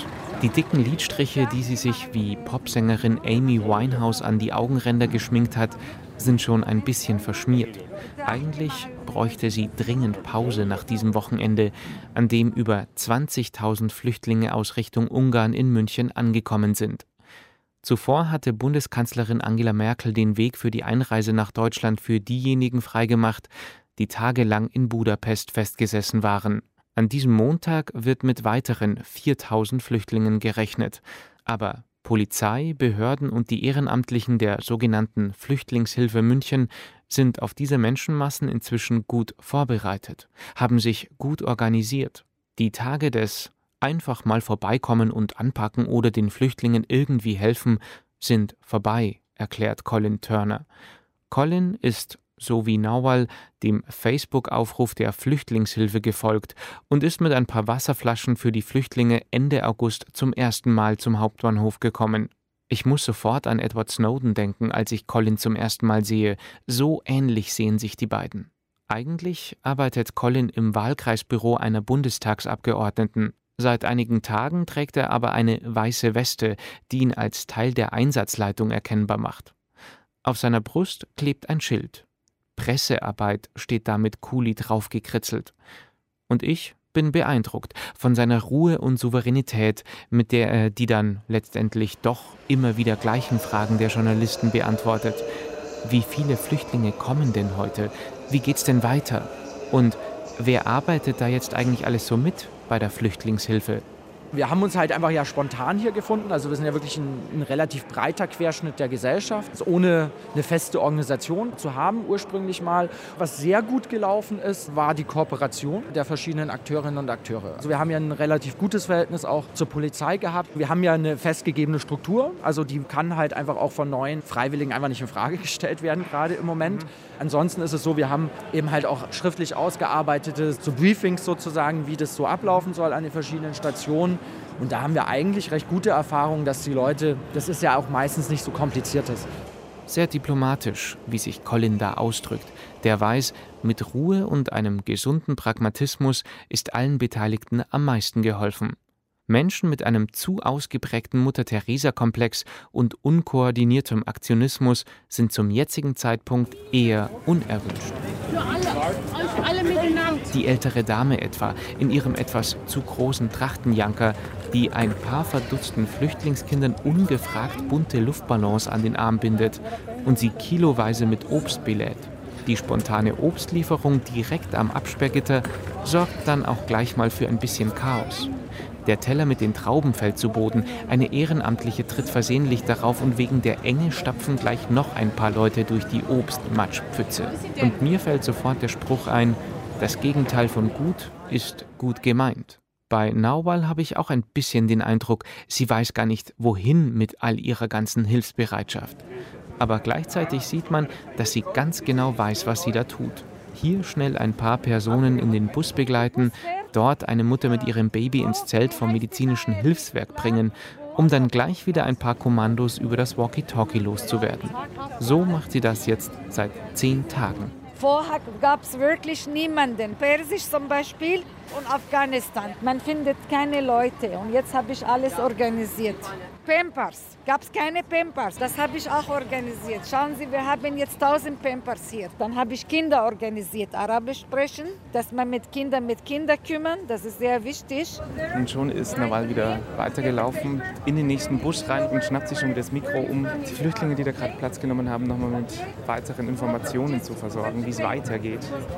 Die dicken Lidstriche, die sie sich wie Popsängerin Amy Winehouse an die Augenränder geschminkt hat, sind schon ein bisschen verschmiert. Eigentlich bräuchte sie dringend Pause nach diesem Wochenende, an dem über zwanzigtausend Flüchtlinge aus Richtung Ungarn in München angekommen sind. Zuvor hatte Bundeskanzlerin Angela Merkel den Weg für die Einreise nach Deutschland für diejenigen freigemacht, die tagelang in Budapest festgesessen waren. An diesem Montag wird mit weiteren viertausend Flüchtlingen gerechnet. Aber Polizei, Behörden und die Ehrenamtlichen der sogenannten Flüchtlingshilfe München sind auf diese Menschenmassen inzwischen gut vorbereitet, haben sich gut organisiert. Die Tage des einfach mal vorbeikommen und anpacken oder den Flüchtlingen irgendwie helfen sind vorbei, erklärt Colin Turner. Colin ist, so wie Nawal, dem Facebook-Aufruf der Flüchtlingshilfe gefolgt und ist mit ein paar Wasserflaschen für die Flüchtlinge Ende August zum ersten Mal zum Hauptbahnhof gekommen. Ich muss sofort an Edward Snowden denken, als ich Colin zum ersten Mal sehe. So ähnlich sehen sich die beiden. Eigentlich arbeitet Colin im Wahlkreisbüro einer Bundestagsabgeordneten. Seit einigen Tagen trägt er aber eine weiße Weste, die ihn als Teil der Einsatzleitung erkennbar macht. Auf seiner Brust klebt ein Schild. Pressearbeit steht da mit Kuli draufgekritzelt. Und ich bin beeindruckt von seiner Ruhe und Souveränität, mit der er die dann letztendlich doch immer wieder gleichen Fragen der Journalisten beantwortet. Wie viele Flüchtlinge kommen denn heute? Wie geht's denn weiter? Und wer arbeitet da jetzt eigentlich alles so mit bei der Flüchtlingshilfe? Wir haben uns halt einfach ja spontan hier gefunden. Also wir sind ja wirklich ein, ein relativ breiter Querschnitt der Gesellschaft, also ohne eine feste Organisation zu haben ursprünglich mal. Was sehr gut gelaufen ist, war die Kooperation der verschiedenen Akteurinnen und Akteure. Also wir haben ja ein relativ gutes Verhältnis auch zur Polizei gehabt. Wir haben ja eine festgegebene Struktur, also die kann halt einfach auch von neuen Freiwilligen einfach nicht in Frage gestellt werden, gerade im Moment. Mhm. Ansonsten ist es so, wir haben eben halt auch schriftlich ausgearbeitete so Briefings sozusagen, wie das so ablaufen soll an den verschiedenen Stationen. Und da haben wir eigentlich recht gute Erfahrungen, dass die Leute, das ist ja auch meistens nicht so kompliziert ist. Sehr diplomatisch, wie sich Colin da ausdrückt. Der weiß, mit Ruhe und einem gesunden Pragmatismus ist allen Beteiligten am meisten geholfen. Menschen mit einem zu ausgeprägten Mutter-Theresa-Komplex und unkoordiniertem Aktionismus sind zum jetzigen Zeitpunkt eher unerwünscht. Für alle, euch alle miteinander. Die ältere Dame etwa, in ihrem etwas zu großen Trachtenjanker, die ein paar verdutzten Flüchtlingskindern ungefragt bunte Luftballons an den Arm bindet und sie kiloweise mit Obst belädt. Die spontane Obstlieferung direkt am Absperrgitter sorgt dann auch gleich mal für ein bisschen Chaos. Der Teller mit den Trauben fällt zu Boden, eine Ehrenamtliche tritt versehentlich darauf und wegen der Enge stapfen gleich noch ein paar Leute durch die Obstmatschpfütze. Und mir fällt sofort der Spruch ein, das Gegenteil von gut ist gut gemeint. Bei Nawal habe ich auch ein bisschen den Eindruck, sie weiß gar nicht, wohin mit all ihrer ganzen Hilfsbereitschaft. Aber gleichzeitig sieht man, dass sie ganz genau weiß, was sie da tut. Hier schnell ein paar Personen in den Bus begleiten, dort eine Mutter mit ihrem Baby ins Zelt vom medizinischen Hilfswerk bringen, um dann gleich wieder ein paar Kommandos über das Walkie-Talkie loszuwerden. So macht sie das jetzt seit zehn Tagen. Vorher gab es wirklich niemanden. Persisch zum Beispiel und Afghanistan. Man findet keine Leute und jetzt habe ich alles organisiert. Pampers, gab es keine Pampers, das habe ich auch organisiert. Schauen Sie, wir haben jetzt tausend Pampers hier. Dann habe ich Kinder organisiert, Arabisch sprechen, dass man mit Kindern mit Kindern kümmern, das ist sehr wichtig. Und schon ist Nawal wieder weitergelaufen in den nächsten Bus rein und schnappt sich schon wieder das Mikro, um die Flüchtlinge, die da gerade Platz genommen haben, nochmal mit weiteren Informationen zu versorgen, wie es weitergeht.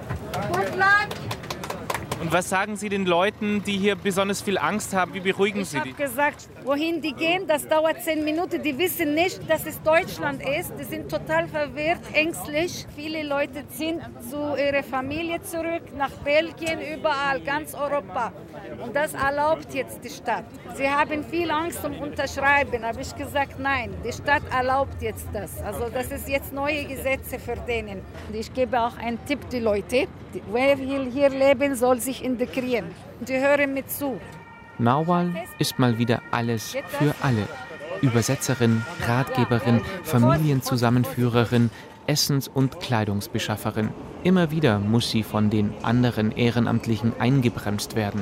Und was sagen Sie den Leuten, die hier besonders viel Angst haben? Wie beruhigen Sie die? Ich habe gesagt, wohin die gehen, das dauert zehn Minuten. Die wissen nicht, dass es Deutschland ist. Die sind total verwirrt, ängstlich. Viele Leute ziehen zu ihrer Familie zurück, nach Belgien, überall, ganz Europa. Und das erlaubt jetzt die Stadt. Sie haben viel Angst um Unterschreiben. Habe ich gesagt, nein, die Stadt erlaubt jetzt das. Also das ist jetzt neue Gesetze für denen. Und ich gebe auch einen Tipp die Leute, wer hier leben soll, sich integrieren. Die hören mit zu. Nawal ist mal wieder alles für alle. Übersetzerin, Ratgeberin, Familienzusammenführerin, Essens- und Kleidungsbeschafferin. Immer wieder muss sie von den anderen Ehrenamtlichen eingebremst werden.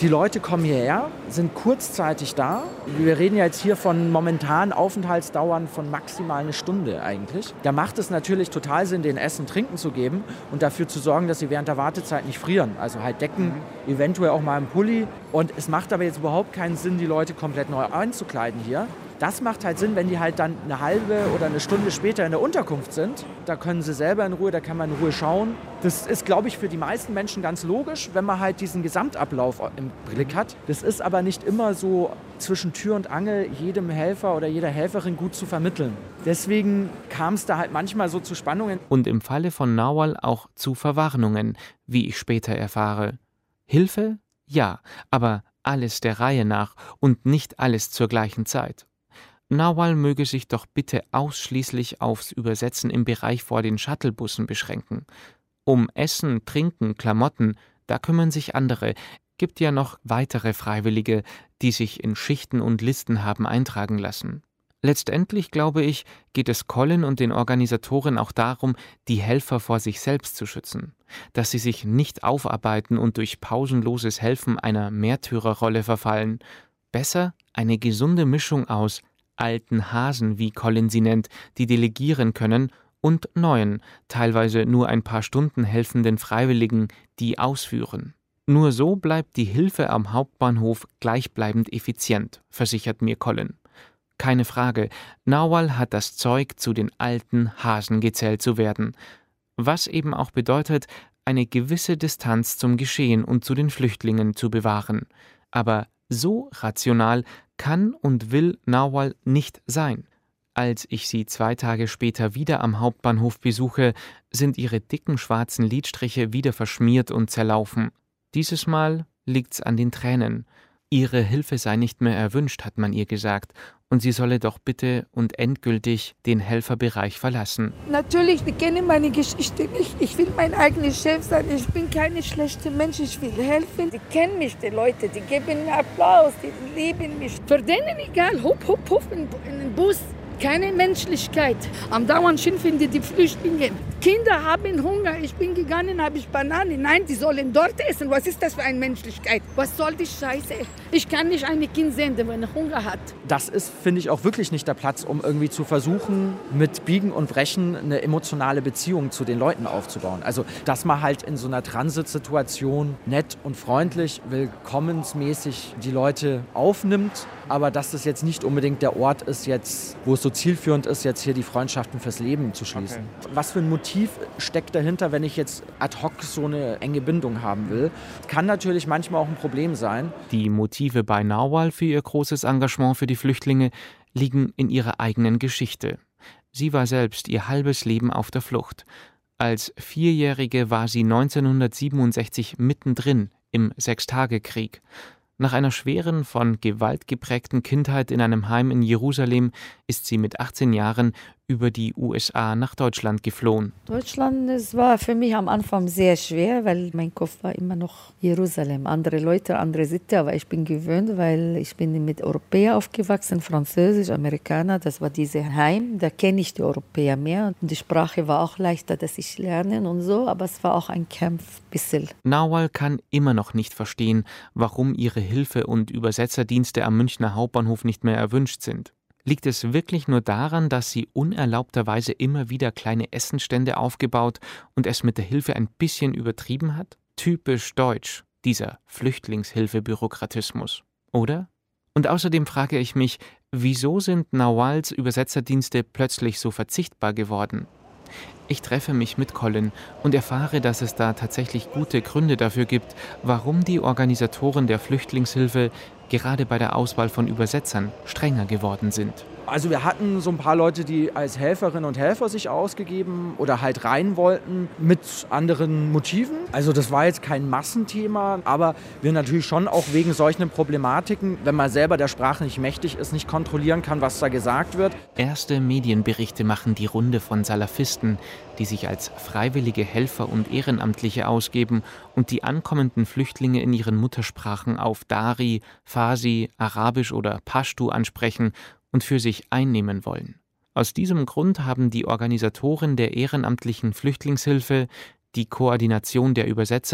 Die Leute kommen hierher, sind kurzzeitig da. Wir reden ja jetzt hier von momentanen Aufenthaltsdauern von maximal eine Stunde eigentlich. Da macht es natürlich total Sinn, denen Essen, Trinken zu geben und dafür zu sorgen, dass sie während der Wartezeit nicht frieren. Also halt Decken, mhm. eventuell auch mal einen Pulli. Und es macht aber jetzt überhaupt keinen Sinn, die Leute komplett neu einzukleiden hier. Das macht halt Sinn, wenn die halt dann eine halbe oder eine Stunde später in der Unterkunft sind. Da können sie selber in Ruhe, da kann man in Ruhe schauen. Das ist, glaube ich, für die meisten Menschen ganz logisch, wenn man halt diesen Gesamtablauf im Blick hat. Das ist aber nicht immer so zwischen Tür und Angel jedem Helfer oder jeder Helferin gut zu vermitteln. Deswegen kam es da halt manchmal so zu Spannungen. Und im Falle von Nawal auch zu Verwarnungen, wie ich später erfahre. Hilfe? Ja, aber alles der Reihe nach und nicht alles zur gleichen Zeit. Nawal möge sich doch bitte ausschließlich aufs Übersetzen im Bereich vor den Shuttlebussen beschränken. Um Essen, Trinken, Klamotten, da kümmern sich andere. Gibt ja noch weitere Freiwillige, die sich in Schichten und Listen haben eintragen lassen. Letztendlich, glaube ich, geht es Colin und den Organisatoren auch darum, die Helfer vor sich selbst zu schützen. Dass sie sich nicht aufarbeiten und durch pausenloses Helfen einer Märtyrerrolle verfallen. Besser eine gesunde Mischung aus alten Hasen, wie Colin sie nennt, die delegieren können, und neuen, teilweise nur ein paar Stunden helfenden Freiwilligen, die ausführen. Nur so bleibt die Hilfe am Hauptbahnhof gleichbleibend effizient, versichert mir Colin. Keine Frage, Nawal hat das Zeug, zu den alten Hasen gezählt zu werden. Was eben auch bedeutet, eine gewisse Distanz zum Geschehen und zu den Flüchtlingen zu bewahren. Aber so rational kann und will Nawal nicht sein. Als ich sie zwei Tage später wieder am Hauptbahnhof besuche, sind ihre dicken schwarzen Lidstriche wieder verschmiert und zerlaufen. Dieses Mal liegt's an den Tränen. Ihre Hilfe sei nicht mehr erwünscht, hat man ihr gesagt, und sie solle doch bitte und endgültig den Helferbereich verlassen. Natürlich, die kennen meine Geschichte nicht. Ich will mein eigener Chef sein. Ich bin keine schlechte Mensch. Ich will helfen. Die kennen mich, die Leute. Die geben mir Applaus. Die lieben mich. Für denen egal. Hup, hup, hup in, in den Bus. Keine Menschlichkeit. Am Dauern schimpfen die, die Flüchtlinge. Kinder haben Hunger. Ich bin gegangen, habe ich Bananen. Nein, die sollen dort essen. Was ist das für eine Menschlichkeit? Was soll die Scheiße? Ich kann nicht ein Kind senden, wenn er Hunger hat. Das ist, finde ich, auch wirklich nicht der Platz, um irgendwie zu versuchen, mit Biegen und Brechen eine emotionale Beziehung zu den Leuten aufzubauen. Also, dass man halt in so einer Transitsituation nett und freundlich, willkommensmäßig die Leute aufnimmt, aber dass das jetzt nicht unbedingt der Ort ist, jetzt, wo es so zielführend ist, jetzt hier die Freundschaften fürs Leben zu schließen. Okay. Was für ein Motiv steckt dahinter, wenn ich jetzt ad hoc so eine enge Bindung haben will? Kann natürlich manchmal auch ein Problem sein. Die Motive bei Nawal für ihr großes Engagement für die Flüchtlinge liegen in ihrer eigenen Geschichte. Sie war selbst ihr halbes Leben auf der Flucht. Als Vierjährige war sie neunzehnhundertsiebenundsechzig mittendrin im Sechstagekrieg. Nach einer schweren, von Gewalt geprägten Kindheit in einem Heim in Jerusalem ist sie mit achtzehn Jahren über die U S A nach Deutschland geflohen. Deutschland, es war für mich am Anfang sehr schwer, weil mein Kopf war immer noch Jerusalem. Andere Leute, andere Sitte, aber ich bin gewöhnt, weil ich bin mit Europäern aufgewachsen, Französisch, Amerikaner. Das war dieses Heim, da kenne ich die Europäer mehr. Und die Sprache war auch leichter, dass ich lerne und so, aber es war auch ein Kampf, ein bisschen. Nawal kann immer noch nicht verstehen, warum ihre Hilfe- und Übersetzerdienste am Münchner Hauptbahnhof nicht mehr erwünscht sind. Liegt es wirklich nur daran, dass sie unerlaubterweise immer wieder kleine Essenstände aufgebaut und es mit der Hilfe ein bisschen übertrieben hat? Typisch deutsch, dieser Flüchtlingshilfe-Bürokratismus, oder? Und außerdem frage ich mich, wieso sind Nawals Übersetzerdienste plötzlich so verzichtbar geworden? Ich treffe mich mit Colin und erfahre, dass es da tatsächlich gute Gründe dafür gibt, warum die Organisatoren der Flüchtlingshilfe gerade bei der Auswahl von Übersetzern strenger geworden sind. Also wir hatten so ein paar Leute, die als Helferinnen und Helfer sich ausgegeben oder halt rein wollten mit anderen Motiven. Also das war jetzt kein Massenthema, aber wir natürlich schon auch wegen solchen Problematiken, wenn man selber der Sprache nicht mächtig ist, nicht kontrollieren kann, was da gesagt wird. Erste Medienberichte machen die Runde von Salafisten, die sich als freiwillige Helfer und Ehrenamtliche ausgeben und die ankommenden Flüchtlinge in ihren Muttersprachen auf Dari, Farsi, Arabisch oder Pashtu ansprechen und für sich einnehmen wollen. Aus diesem Grund haben die Organisatoren der ehrenamtlichen Flüchtlingshilfe, die Koordination der Übersetzer,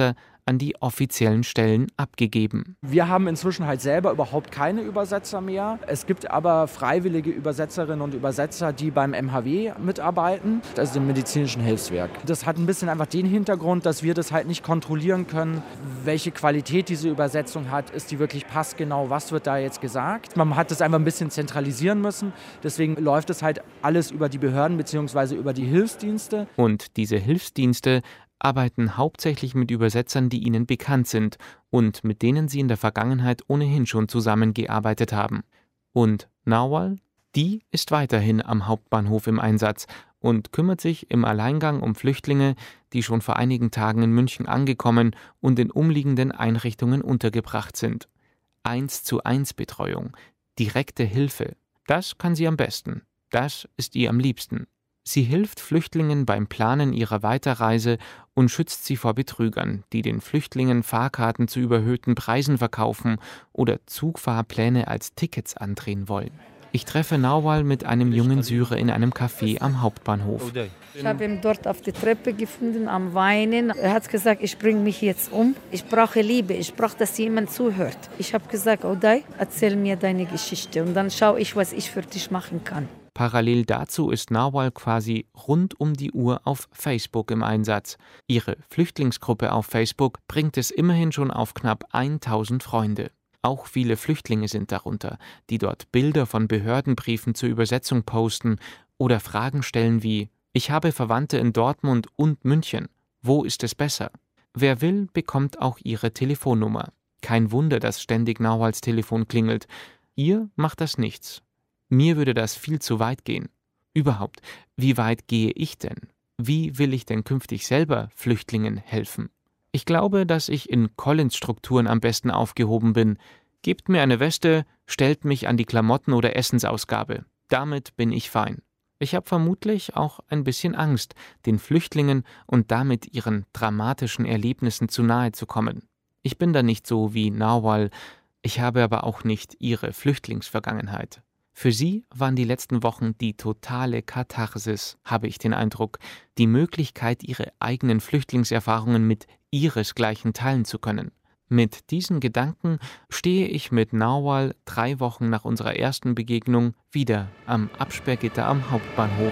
an die offiziellen Stellen abgegeben. Wir haben inzwischen halt selber überhaupt keine Übersetzer mehr. Es gibt aber freiwillige Übersetzerinnen und Übersetzer, die beim M H W mitarbeiten, also dem medizinischen Hilfswerk. Das hat ein bisschen einfach den Hintergrund, dass wir das halt nicht kontrollieren können, welche Qualität diese Übersetzung hat. Ist die wirklich passgenau? Was wird da jetzt gesagt? Man hat das einfach ein bisschen zentralisieren müssen. Deswegen läuft es halt alles über die Behörden bzw. über die Hilfsdienste. Und diese Hilfsdienste arbeiten hauptsächlich mit Übersetzern, die ihnen bekannt sind und mit denen sie in der Vergangenheit ohnehin schon zusammengearbeitet haben. Und Nawal, die ist weiterhin am Hauptbahnhof im Einsatz und kümmert sich im Alleingang um Flüchtlinge, die schon vor einigen Tagen in München angekommen und in umliegenden Einrichtungen untergebracht sind. Eins zu eins Betreuung, direkte Hilfe, das kann sie am besten. Das ist ihr am liebsten. Sie hilft Flüchtlingen beim Planen ihrer Weiterreise und schützt sie vor Betrügern, die den Flüchtlingen Fahrkarten zu überhöhten Preisen verkaufen oder Zugfahrpläne als Tickets andrehen wollen. Ich treffe Nawal mit einem jungen Syrer in einem Café am Hauptbahnhof. Ich habe ihn dort auf der Treppe gefunden, am Weinen. Er hat gesagt, ich bringe mich jetzt um. Ich brauche Liebe, ich brauche, dass jemand zuhört. Ich habe gesagt, Oday, erzähl mir deine Geschichte und dann schaue ich, was ich für dich machen kann. Parallel dazu ist Nawal quasi rund um die Uhr auf Facebook im Einsatz. Ihre Flüchtlingsgruppe auf Facebook bringt es immerhin schon auf knapp tausend Freunde. Auch viele Flüchtlinge sind darunter, die dort Bilder von Behördenbriefen zur Übersetzung posten oder Fragen stellen wie: Ich habe Verwandte in Dortmund und München. Wo ist es besser? Wer will, bekommt auch ihre Telefonnummer. Kein Wunder, dass ständig Nawals Telefon klingelt. Ihr macht das nichts. Mir würde das viel zu weit gehen. Überhaupt, wie weit gehe ich denn? Wie will ich denn künftig selber Flüchtlingen helfen? Ich glaube, dass ich in Collins-Strukturen am besten aufgehoben bin. Gebt mir eine Weste, stellt mich an die Klamotten- oder Essensausgabe. Damit bin ich fein. Ich habe vermutlich auch ein bisschen Angst, den Flüchtlingen und damit ihren dramatischen Erlebnissen zu nahe zu kommen. Ich bin da nicht so wie Nawal, ich habe aber auch nicht ihre Flüchtlingsvergangenheit. Für sie waren die letzten Wochen die totale Katharsis, habe ich den Eindruck, die Möglichkeit, ihre eigenen Flüchtlingserfahrungen mit ihresgleichen teilen zu können. Mit diesen Gedanken stehe ich mit Nawal drei Wochen nach unserer ersten Begegnung wieder am Absperrgitter am Hauptbahnhof.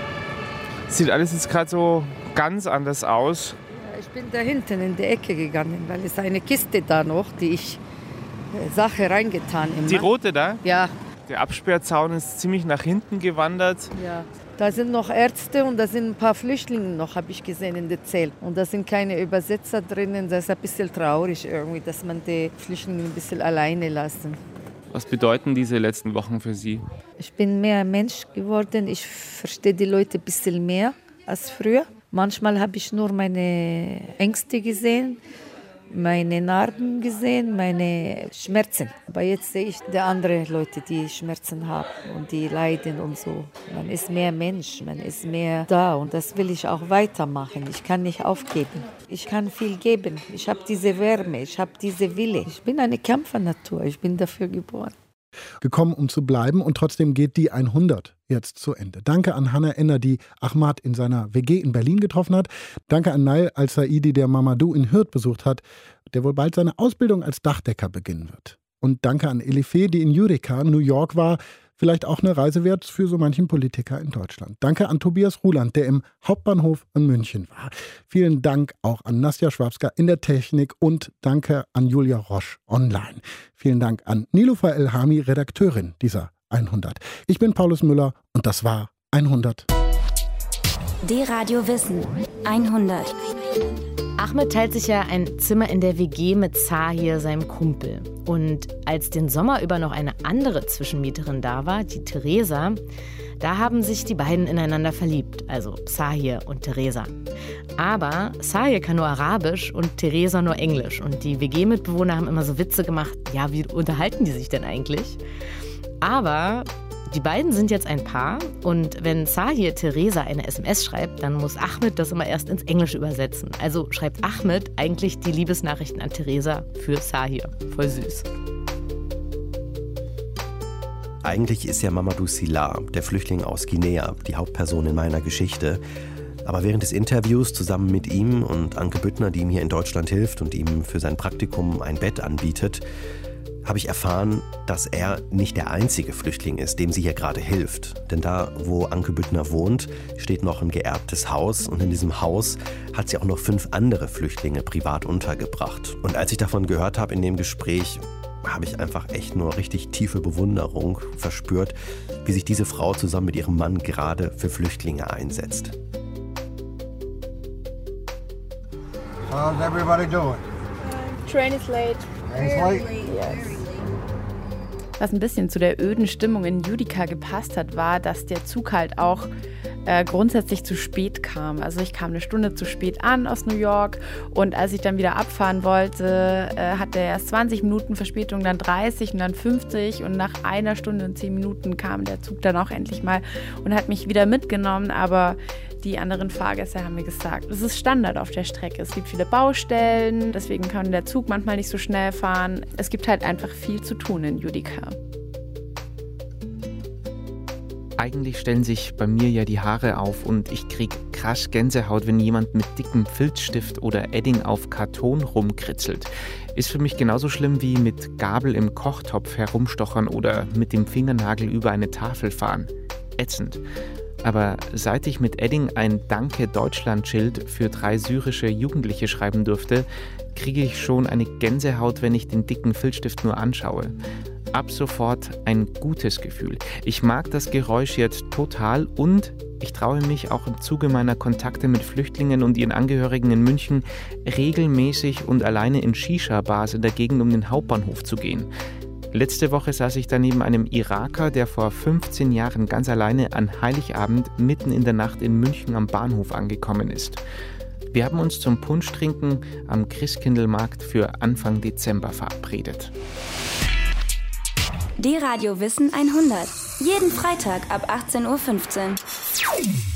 Sieht alles jetzt gerade so ganz anders aus. Ich bin da hinten in die Ecke gegangen, weil es eine Kiste da noch, die ich äh, Sache reingetan habe. Die rote da? Ja. Der Absperrzaun ist ziemlich nach hinten gewandert. Ja, da sind noch Ärzte und da sind ein paar Flüchtlinge noch, habe ich gesehen in der Zelle. Und da sind keine Übersetzer drinnen. Das ist ein bisschen traurig irgendwie, dass man die Flüchtlinge ein bisschen alleine lassen. Was bedeuten diese letzten Wochen für Sie? Ich bin mehr Mensch geworden. Ich verstehe die Leute ein bisschen mehr als früher. Manchmal habe ich nur meine Ängste gesehen, meine Narben gesehen, meine Schmerzen. Aber jetzt sehe ich die anderen Leute, die Schmerzen haben und die leiden und so. Man ist mehr Mensch, man ist mehr da und das will ich auch weitermachen. Ich kann nicht aufgeben. Ich kann viel geben. Ich habe diese Wärme, ich habe diese Wille. Ich bin eine Kämpfernatur, ich bin dafür geboren. Gekommen, um zu bleiben, und trotzdem geht die hundert jetzt zu Ende. Danke an Hanna Enner, die Ahmad in seiner W G in Berlin getroffen hat. Danke an Nail Al-Saidi, der Mamadou in Hürth besucht hat, der wohl bald seine Ausbildung als Dachdecker beginnen wird. Und danke an Elifé, die in Utica, New York war, vielleicht auch eine Reise wert für so manchen Politiker in Deutschland. Danke an Tobias Ruland, der im Hauptbahnhof in München war. Vielen Dank auch an Nastja Schwabska in der Technik und danke an Julia Roche online. Vielen Dank an Niloufar Elhami, Redakteurin dieser hundert. Ich bin Paulus Müller und das war hundert. D-Radio Wissen hundert. Ahmed teilt sich ja ein Zimmer in der W G mit Zahir, seinem Kumpel. Und als den Sommer über noch eine andere Zwischenmieterin da war, die Theresa, da haben sich die beiden ineinander verliebt, also Zahir und Theresa. Aber Zahir kann nur Arabisch und Theresa nur Englisch. Und die W G-Mitbewohner haben immer so Witze gemacht, ja, wie unterhalten die sich denn eigentlich? Aber die beiden sind jetzt ein Paar und wenn Zahir Theresa eine S M S schreibt, dann muss Ahmed das immer erst ins Englische übersetzen. Also schreibt Ahmed eigentlich die Liebesnachrichten an Theresa für Zahir. Voll süß. Eigentlich ist ja Mamadou Sylla, der Flüchtling aus Guinea, die Hauptperson in meiner Geschichte. Aber während des Interviews zusammen mit ihm und Anke Büttner, die ihm hier in Deutschland hilft und ihm für sein Praktikum ein Bett anbietet, habe ich erfahren, dass er nicht der einzige Flüchtling ist, dem sie hier gerade hilft. Denn da, wo Anke Büttner wohnt, steht noch ein geerbtes Haus. Und in diesem Haus hat sie auch noch fünf andere Flüchtlinge privat untergebracht. Und als ich davon gehört habe in dem Gespräch, habe ich einfach echt nur richtig tiefe Bewunderung verspürt, wie sich diese Frau zusammen mit ihrem Mann gerade für Flüchtlinge einsetzt. How's everybody doing? Train is late. Train's late? Yes. Was ein bisschen zu der öden Stimmung in Utica gepasst hat, war, dass der Zug halt auch äh, grundsätzlich zu spät kam. Also ich kam eine Stunde zu spät an aus New York und als ich dann wieder abfahren wollte, äh, hatte er erst zwanzig Minuten Verspätung, dann dreißig und dann fünfzig und nach einer Stunde und zehn Minuten kam der Zug dann auch endlich mal und hat mich wieder mitgenommen, aber die anderen Fahrgäste haben mir gesagt, es ist Standard auf der Strecke. Es gibt viele Baustellen, deswegen kann der Zug manchmal nicht so schnell fahren. Es gibt halt einfach viel zu tun in Utica. Eigentlich stellen sich bei mir ja die Haare auf und ich krieg krass Gänsehaut, wenn jemand mit dickem Filzstift oder Edding auf Karton rumkritzelt. Ist für mich genauso schlimm wie mit Gabel im Kochtopf herumstochern oder mit dem Fingernagel über eine Tafel fahren. Ätzend. Aber seit ich mit Edding ein Danke-Deutschland-Schild für drei syrische Jugendliche schreiben durfte, kriege ich schon eine Gänsehaut, wenn ich den dicken Filzstift nur anschaue. Ab sofort ein gutes Gefühl. Ich mag das Geräusch jetzt total und ich traue mich auch im Zuge meiner Kontakte mit Flüchtlingen und ihren Angehörigen in München regelmäßig und alleine in Shisha-Bars in der Gegend um den Hauptbahnhof zu gehen. Letzte Woche saß ich da neben einem Iraker, der vor fünfzehn Jahren ganz alleine an Heiligabend mitten in der Nacht in München am Bahnhof angekommen ist. Wir haben uns zum Punschtrinken am Christkindlmarkt für Anfang Dezember verabredet. D-Radio Wissen hundert. Jeden Freitag ab achtzehn Uhr fünfzehn.